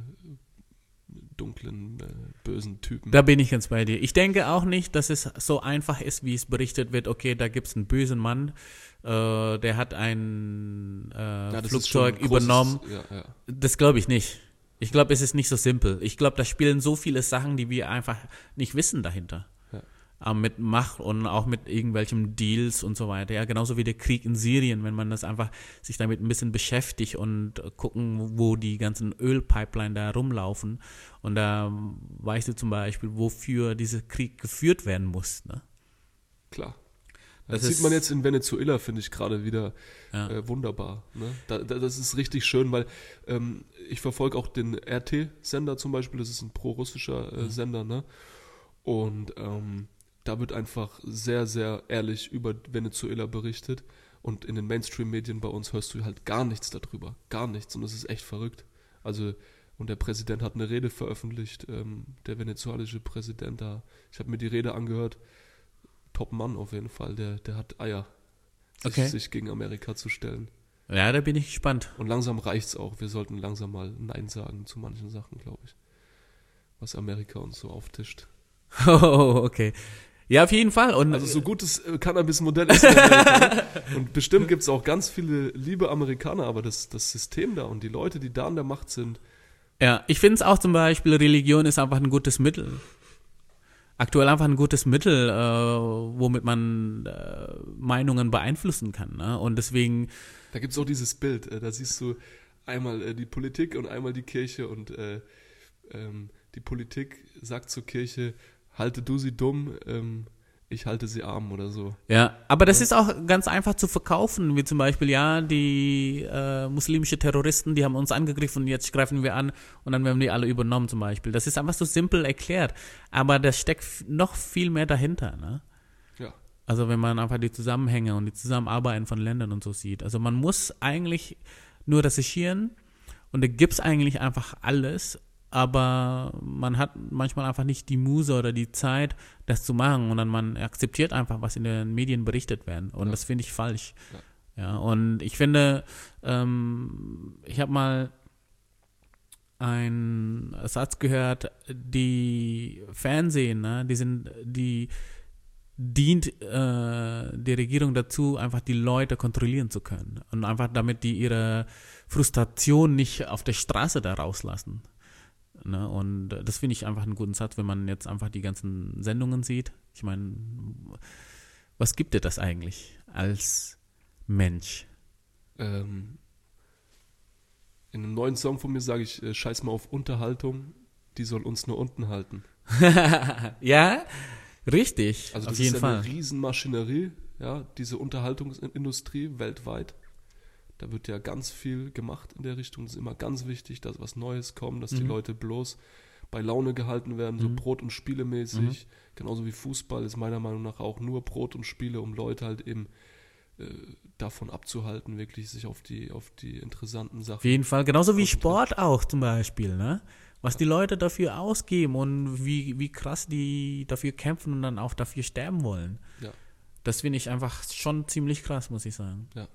dunklen, äh, bösen Typen. Da bin ich ganz bei dir. Ich denke auch nicht, dass es so einfach ist, wie es berichtet wird, okay, da gibt's einen bösen Mann, äh, der hat ein äh, Ja, das ist Flugzeug schon ein großes- übernommen. Ja, ja. Das glaube ich nicht. Ich glaube, es ist nicht so simpel. Ich glaube, da spielen so viele Sachen, die wir einfach nicht wissen dahinter. Ja. Aber mit Macht und auch mit irgendwelchen Deals und so weiter. Ja, genauso wie der Krieg in Syrien, wenn man das einfach sich damit ein bisschen beschäftigt und gucken, wo die ganzen Ölpipeline da rumlaufen. Und da weißt du zum Beispiel, wofür dieser Krieg geführt werden muss. Ne? Klar. Das Das, ist- sieht man jetzt in Venezuela, finde ich, gerade wieder Ja. äh, wunderbar. Ne? Da, da, das ist richtig schön, weil ähm, ich verfolge auch den R T-Sender zum Beispiel, das ist ein pro-russischer äh, Sender, ne? Und ähm, da wird einfach sehr, sehr ehrlich über Venezuela berichtet. Und in den Mainstream-Medien bei uns hörst du halt gar nichts darüber. Gar nichts. Und das ist echt verrückt. Also, und der Präsident hat eine Rede veröffentlicht, ähm, der venezuelische Präsident da. Ich habe mir die Rede angehört. Top-Mann auf jeden Fall, der, der hat Eier, sich, Okay. sich gegen Amerika zu stellen. Ja, da bin ich gespannt. Und langsam reicht's auch. Wir sollten langsam mal Nein sagen zu manchen Sachen, glaube ich. Was Amerika uns so auftischt. Oh, okay. Ja, auf jeden Fall. Und Also so gutes äh, Cannabis-Modell ist in Amerika. Ne? Und bestimmt gibt's auch ganz viele liebe Amerikaner, aber das, das System da und die Leute, die da an der Macht sind, ja, ich finde es auch zum Beispiel, Religion ist einfach ein gutes Mittel. Aktuell einfach ein gutes Mittel, äh, womit man äh, Meinungen beeinflussen kann. Ne? Und deswegen, da gibt's auch dieses Bild. Äh, da siehst du einmal äh, die Politik und einmal die Kirche und äh, ähm, die Politik sagt zur Kirche, halte du sie dumm, ähm, ich halte sie arm oder so. ja, aber das ist auch ganz einfach zu verkaufen, wie zum Beispiel, ja, die äh, muslimische Terroristen, die haben uns angegriffen und jetzt greifen wir an und dann werden die alle übernommen zum Beispiel. Das ist einfach so simpel erklärt, aber da steckt f- noch viel mehr dahinter, ne? Ja. Also wenn man einfach die Zusammenhänge und die Zusammenarbeiten von Ländern und so sieht. Also man muss eigentlich nur recherchieren und da gibt's eigentlich einfach alles, aber man hat manchmal einfach nicht die Muse oder die Zeit, das zu machen und dann man akzeptiert einfach, was in den Medien berichtet werden und Ja. das finde ich falsch. Ja. Ja, und ich finde, ähm, ich habe mal einen Satz gehört, die Fernsehen, ne, die sind, die dient äh, die Regierung dazu, einfach die Leute kontrollieren zu können und einfach damit die ihre Frustration nicht auf der Straße da rauslassen. Ne? Und das finde ich einfach einen guten Satz, wenn man jetzt einfach die ganzen Sendungen sieht. Ich meine, was gibt dir das eigentlich als Mensch? Ähm, in einem neuen Song von mir sage ich, äh, scheiß mal auf Unterhaltung, die soll uns nur unten halten. Ja, richtig, Also auf das jeden ist Fall. eine Riesenmaschinerie, ja, diese Unterhaltungsindustrie weltweit. Da wird ja ganz viel gemacht in der Richtung. Das ist immer ganz wichtig, dass was Neues kommt, dass die Mhm. Leute bloß bei Laune gehalten werden, so Mhm. Brot- und Spiele-mäßig. Genauso wie Fußball ist meiner Meinung nach auch nur Brot und Spiele, um Leute halt eben äh, davon abzuhalten, wirklich sich auf die, auf die interessanten Sachen. Auf jeden Fall, genauso wie konzentrieren. Sport auch zum Beispiel, ne? Was die Leute dafür ausgeben und wie, wie krass die dafür kämpfen und dann auch dafür sterben wollen. Ja. Das finde ich einfach schon ziemlich krass, muss ich sagen. Ja.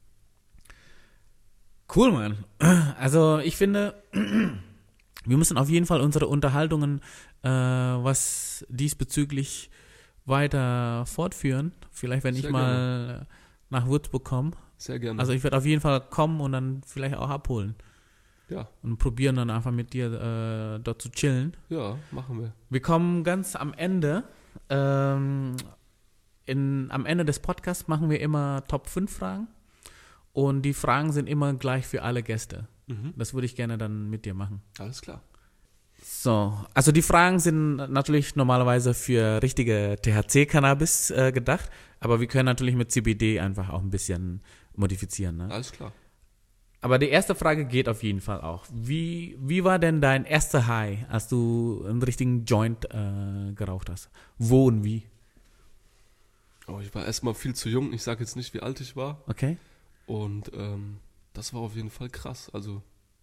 Cool, Mann. Also ich finde, wir müssen auf jeden Fall unsere Unterhaltungen, äh, was diesbezüglich weiter fortführen, Vielleicht, wenn Sehr ich mal nach Würzburg komme. Sehr gerne. Also ich werde auf jeden Fall kommen und dann vielleicht auch abholen. ja, Und probieren dann einfach mit dir äh, dort zu chillen. ja, machen wir. Wir kommen ganz am Ende. Ähm, in, am Ende des Podcasts machen wir immer Top fünf Fragen. Und die Fragen sind immer gleich für alle Gäste. Mhm. Das würde ich gerne dann mit dir machen. Alles klar. So, also die Fragen sind natürlich normalerweise für richtige T H C-Cannabis äh, gedacht, aber wir können natürlich mit C B D einfach auch ein bisschen modifizieren. Ne? Alles klar. Aber die erste Frage geht auf jeden Fall auch. Wie, wie war denn dein erster High, als du einen richtigen Joint äh, geraucht hast? Wo und wie? Oh, ich war erstmal viel zu jung. Ich sage jetzt nicht, wie alt ich war. Okay. Und ähm, das war auf jeden Fall krass. Also,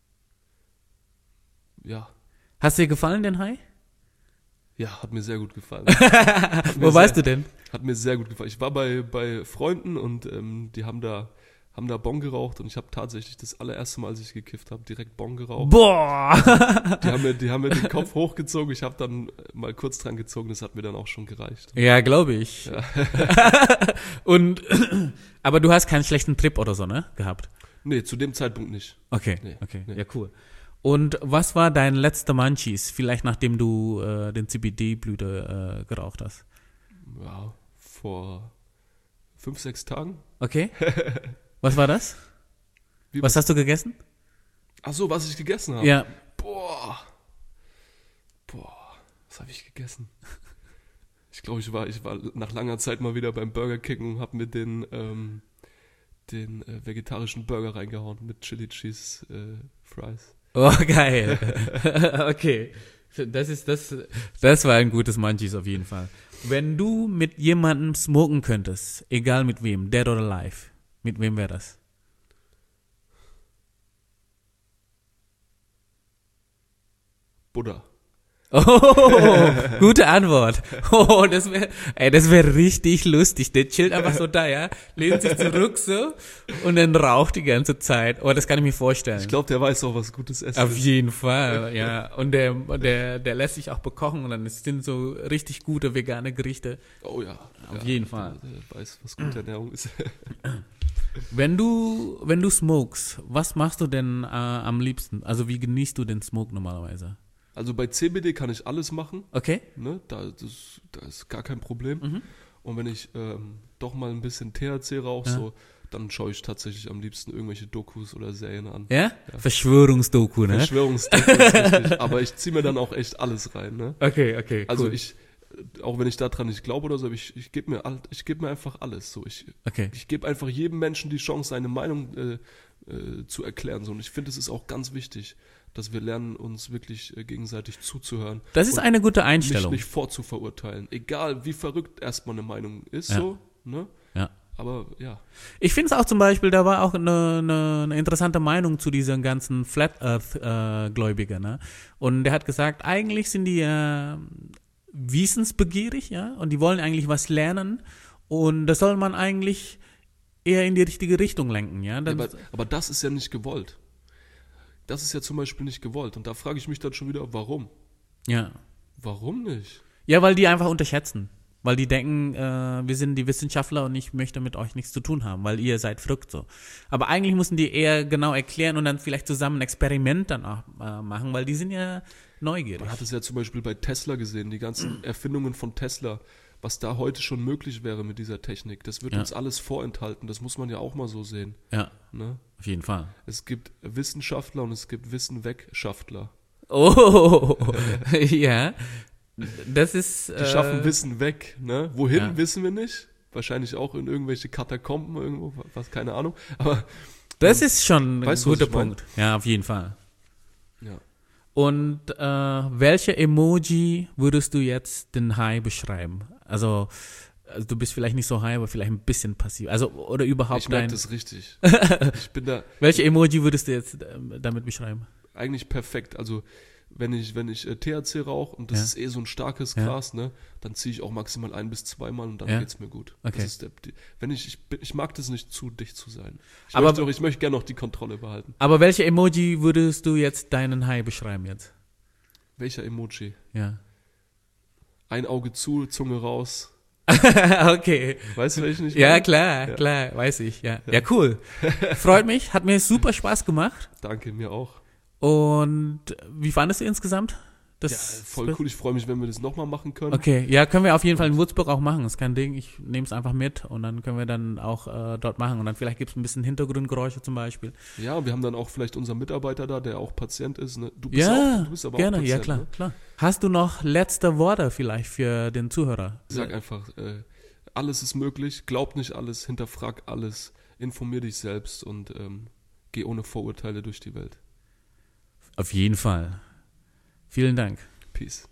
ja. Hast dir gefallen, den High? Ja, hat mir sehr gut gefallen. Wo warst du denn? Hat mir sehr gut gefallen. Ich war bei, bei Freunden und ähm, die haben da, haben da Bon geraucht und ich habe tatsächlich das allererste Mal, als ich gekifft habe, direkt Bon geraucht. Boah! Die haben mir, die haben mir den Kopf hochgezogen. Ich habe dann mal kurz dran gezogen. Das hat mir dann auch schon gereicht. Ja, glaube ich. Ja. Und, aber du hast keinen schlechten Trip oder so, ne? Gehabt? Nee, zu dem Zeitpunkt nicht. Okay, Nee, okay, nee. ja, cool. Und was war dein letzter Munchies, vielleicht nachdem du äh, den C B D-Blüte äh, geraucht hast? Ja, vor fünf, sechs Tagen. Okay. Was war das? Wie Was hast du gegessen? Ach so, was ich gegessen habe. Ja. Boah. Boah, was habe ich gegessen? Ich glaube, ich war, ich war nach langer Zeit mal wieder beim Burger King und habe mir den, ähm, den äh, vegetarischen Burger reingehauen mit Chili Cheese äh, Fries. Oh, geil. Okay. Das ist das, das war ein gutes Munchies auf jeden Fall. Wenn du mit jemandem smoken könntest, egal mit wem, dead or alive, mit wem wäre das? Buddha. Oh, gute Antwort. Oh, das wäre, ey, das wäre richtig lustig. Der chillt einfach so da, ja, lehnt sich zurück so und dann raucht die ganze Zeit. Oh, das kann ich mir vorstellen. Ich glaube, der weiß auch, was gutes Essen Auf ist. jeden Fall, ja. Und der, der, der lässt sich auch bekochen und dann sind so richtig gute vegane Gerichte. Oh ja. Auf ja, jeden Fall. Der, der weiß, was gute Ernährung ist. Wenn du, wenn du smokest, was machst du denn äh, am liebsten? Also wie genießt du den Smoke normalerweise? Also bei C B D kann ich alles machen. Okay. Ne? Da, das, da ist gar kein Problem. Mhm. Und wenn ich ähm, doch mal ein bisschen T H C rauche, Ja. so, dann schaue ich tatsächlich am liebsten irgendwelche Dokus oder Serien an. Ja? Verschwörungsdoku, ne? Verschwörungsdokus, richtig. Aber ich ziehe mir dann auch echt alles rein. Ne? Okay, okay, Also cool. ich, auch wenn ich daran nicht glaube oder so, aber ich, ich gebe mir, all- ich geb mir einfach alles. So. Ich, Okay. ich gebe einfach jedem Menschen die Chance, seine Meinung äh, äh, zu erklären. So. Und ich finde, es ist auch ganz wichtig, dass wir lernen, uns wirklich äh, gegenseitig zuzuhören. Das ist und eine gute nicht, Einstellung. nicht vorzuverurteilen. Egal, wie verrückt erstmal eine Meinung ist, Ja. so, ne? Ja. Aber ja, Ich finde es auch zum Beispiel, da war auch eine, eine, eine interessante Meinung zu diesen ganzen Flat Earth äh, Gläubigen, ne? Und der hat gesagt, eigentlich sind die äh, wissensbegierig, ja, und die wollen eigentlich was lernen und das soll man eigentlich eher in die richtige Richtung lenken, ja. ja Dann, aber, aber das ist ja nicht gewollt. Das ist ja zum Beispiel nicht gewollt. Und da frage ich mich dann schon wieder, warum? ja. Warum nicht? Ja, weil die einfach unterschätzen. Weil die denken, äh, wir sind die Wissenschaftler und ich möchte mit euch nichts zu tun haben, weil ihr seid verrückt so. Aber eigentlich müssen die eher genau erklären und dann vielleicht zusammen ein Experiment dann auch äh, machen, weil die sind ja neugierig. Man hat es ja zum Beispiel bei Tesla gesehen, die ganzen Erfindungen von Tesla, was da heute schon möglich wäre mit dieser Technik. Das wird Ja. uns alles vorenthalten. Das muss man ja auch mal so sehen. Ja, Ne? auf jeden Fall. Es gibt Wissenschaftler und es gibt Wissenwegschaftler. Oh, ja. Das ist. Die schaffen äh, Wissen weg. Ne? Wohin, ja. wissen wir nicht. Wahrscheinlich auch in irgendwelche Katakomben irgendwo, was, keine Ahnung. Aber Das ist schon ein Weißt du, was guter ich mein? Punkt. Ja, auf jeden Fall. ja. Und äh, welche Emoji würdest du jetzt den High beschreiben? Also, also du bist vielleicht nicht so high, aber vielleicht ein bisschen passiv. Also oder überhaupt Ich merke dein. das richtig. Ich bin da Welche Emoji würdest du jetzt ähm, damit beschreiben? eigentlich perfekt. Also wenn ich, wenn ich äh, T H C rauche und das Ja. ist eh so ein starkes Ja. Gras, ne, dann ziehe ich auch maximal ein bis zweimal und dann Ja. geht's mir gut. Okay. Das ist der, die, wenn ich, ich, bin- ich mag das nicht, zu dicht zu sein. Ich Aber- möchte, auch, ich möchte gerne noch die Kontrolle behalten. Aber welche Emoji würdest du jetzt deinen High beschreiben jetzt? Welcher Emoji? Ja. Ein Auge zu, Zunge raus. Okay. Weißt du, welchen ich Ja, meine? klar, Ja. klar, weiß ich, ja. Ja, cool. Freut mich, hat mir super Spaß gemacht. Danke, mir auch. Und wie fandest du insgesamt? Ja, Das voll cool. Ich freue mich, wenn wir das nochmal machen können. Okay, ja, können wir auf jeden Fall in Würzburg auch machen. Ist kein Ding. Ich nehme es einfach mit und dann können wir dann auch äh, dort machen. Und dann vielleicht gibt es ein bisschen Hintergrundgeräusche zum Beispiel. Ja, wir haben dann auch vielleicht unseren Mitarbeiter da, der auch Patient ist. Ne? Du bist Ja, auch, du bist aber gerne, auch Patient, ja klar, ne? klar. Hast du noch letzte Worte vielleicht für den Zuhörer? Ich sag einfach, äh, alles ist möglich, glaub nicht alles, hinterfrag alles, informier dich selbst und ähm, geh ohne Vorurteile durch die Welt. Auf jeden Fall. Vielen Dank. Peace.